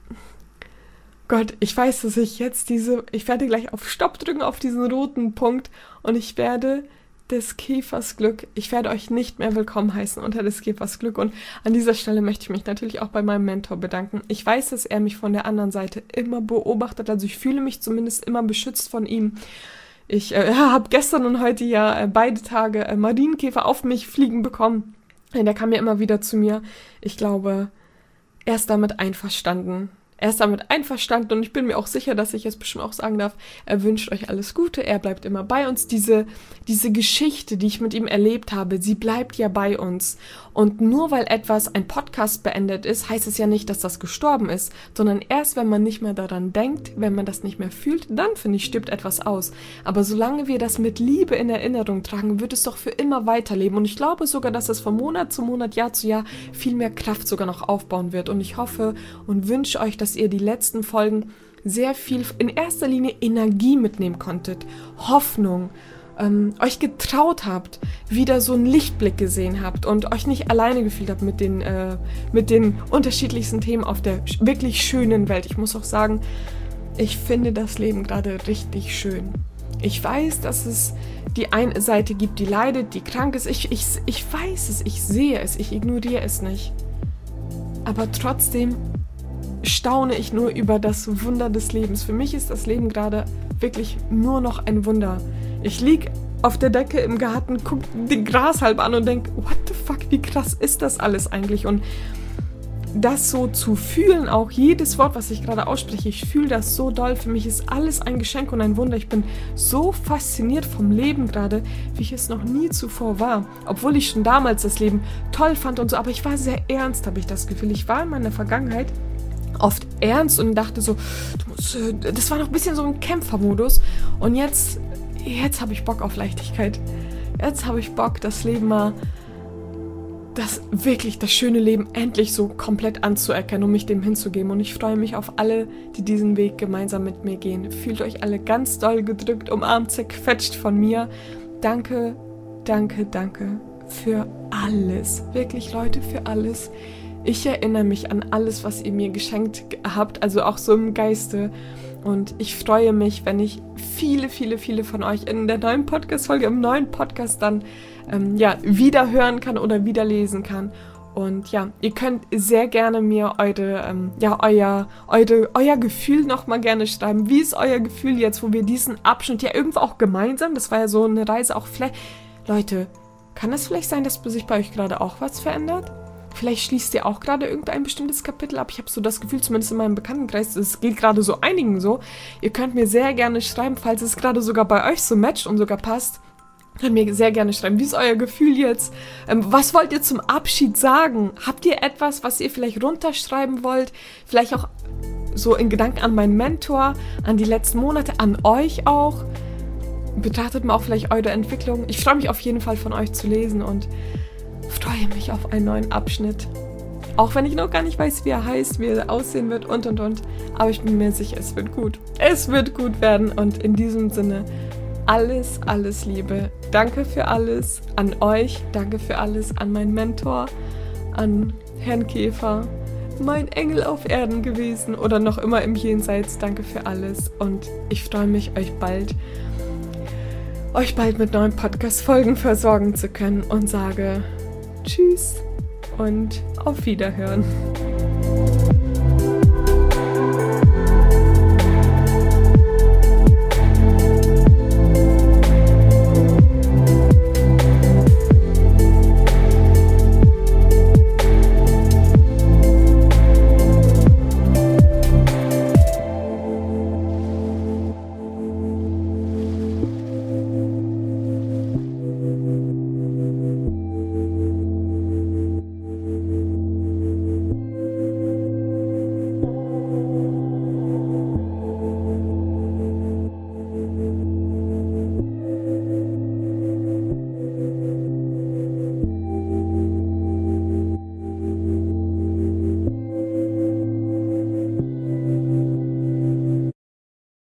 Gott, ich weiß, dass ich jetzt diese, ich werde gleich auf Stopp drücken, auf diesen roten Punkt. Und ich werde... des Käfers Glück. Ich werde euch nicht mehr willkommen heißen unter des Käfers Glück und an dieser Stelle möchte ich mich natürlich auch bei meinem Mentor bedanken. Ich weiß, dass er mich von der anderen Seite immer beobachtet, also ich fühle mich zumindest immer beschützt von ihm. Ich äh, habe gestern und heute ja äh, beide Tage äh, Marienkäfer auf mich fliegen bekommen. Der kam ja immer wieder zu mir. Ich glaube, er ist damit einverstanden. Er ist damit einverstanden und ich bin mir auch sicher, dass ich jetzt bestimmt auch sagen darf, er wünscht euch alles Gute, er bleibt immer bei uns. Diese, diese Geschichte, die ich mit ihm erlebt habe, sie bleibt ja bei uns. Und nur weil etwas, ein Podcast beendet ist, heißt es ja nicht, dass das gestorben ist, sondern erst, wenn man nicht mehr daran denkt, wenn man das nicht mehr fühlt, dann, finde ich, stirbt etwas aus. Aber solange wir das mit Liebe in Erinnerung tragen, wird es doch für immer weiterleben. Und ich glaube sogar, dass es von Monat zu Monat, Jahr zu Jahr viel mehr Kraft sogar noch aufbauen wird. Und ich hoffe und wünsche euch, dass ihr die letzten Folgen sehr viel, in erster Linie Energie mitnehmen konntet, Hoffnung, ähm, euch getraut habt, wieder so einen Lichtblick gesehen habt und euch nicht alleine gefühlt habt mit den, äh, mit den unterschiedlichsten Themen auf der wirklich schönen Welt. Ich muss auch sagen, ich finde das Leben gerade richtig schön. Ich weiß, dass es die eine Seite gibt, die leidet, die krank ist. Ich, ich, ich weiß es, ich sehe es, ich ignoriere es nicht. Aber trotzdem staune ich nur über das Wunder des Lebens. Für mich ist das Leben gerade wirklich nur noch ein Wunder. Ich liege auf der Decke im Garten, gucke den Grashalm an und denke, what the fuck, wie krass ist das alles eigentlich? Und das so zu fühlen, auch jedes Wort, was ich gerade ausspreche, ich fühle das so doll. Für mich ist alles ein Geschenk und ein Wunder. Ich bin so fasziniert vom Leben gerade, wie ich es noch nie zuvor war. Obwohl ich schon damals das Leben toll fand und so, aber ich war sehr ernst, habe ich das Gefühl. Ich war in meiner Vergangenheit oft ernst und dachte so, du musst, das war noch ein bisschen so ein Kämpfermodus. Und jetzt, jetzt habe ich Bock auf Leichtigkeit. Jetzt habe ich Bock, das Leben mal das wirklich das schöne Leben endlich so komplett anzuerkennen und mich dem hinzugeben. Und ich freue mich auf alle, die diesen Weg gemeinsam mit mir gehen. Fühlt euch alle ganz doll gedrückt, umarmt, zerquetscht von mir. Danke, danke, danke für alles. Wirklich, Leute, für alles. Ich erinnere mich an alles, was ihr mir geschenkt habt, also auch so im Geiste. Und ich freue mich, wenn ich viele, viele, viele von euch in der neuen Podcast-Folge, im neuen Podcast dann ähm, ja, wieder hören kann oder wieder lesen kann. Und ja, ihr könnt sehr gerne mir eure, ähm, ja, euer, eure, euer Gefühl nochmal gerne schreiben. Wie ist euer Gefühl jetzt, wo wir diesen Abschnitt ja irgendwo auch gemeinsam, das war ja so eine Reise auch vielleicht, Leute, kann es vielleicht sein, dass sich bei euch gerade auch was verändert? Vielleicht schließt ihr auch gerade irgendein bestimmtes Kapitel ab. Ich habe so das Gefühl, zumindest in meinem Bekanntenkreis, es geht gerade so einigen so. Ihr könnt mir sehr gerne schreiben, falls es gerade sogar bei euch so matcht und sogar passt. Könnt mir sehr gerne schreiben, wie ist euer Gefühl jetzt? Ähm, was wollt ihr zum Abschied sagen? Habt ihr etwas, was ihr vielleicht runterschreiben wollt? Vielleicht auch so in Gedanken an meinen Mentor, an die letzten Monate, an euch auch. Betrachtet mal auch vielleicht eure Entwicklung. Ich freue mich auf jeden Fall von euch zu lesen und freue mich auf einen neuen Abschnitt. Auch wenn ich noch gar nicht weiß, wie er heißt, wie er aussehen wird und und und. Aber ich bin mir sicher, es wird gut. Es wird gut werden und in diesem Sinne alles, alles Liebe. Danke für alles an euch. Danke für alles an meinen Mentor, an Herrn Käfer. Mein Engel auf Erden gewesen oder noch immer im Jenseits. Danke für alles und ich freue mich, euch bald euch bald mit neuen Podcast-Folgen versorgen zu können und sage Tschüss und auf Wiederhören.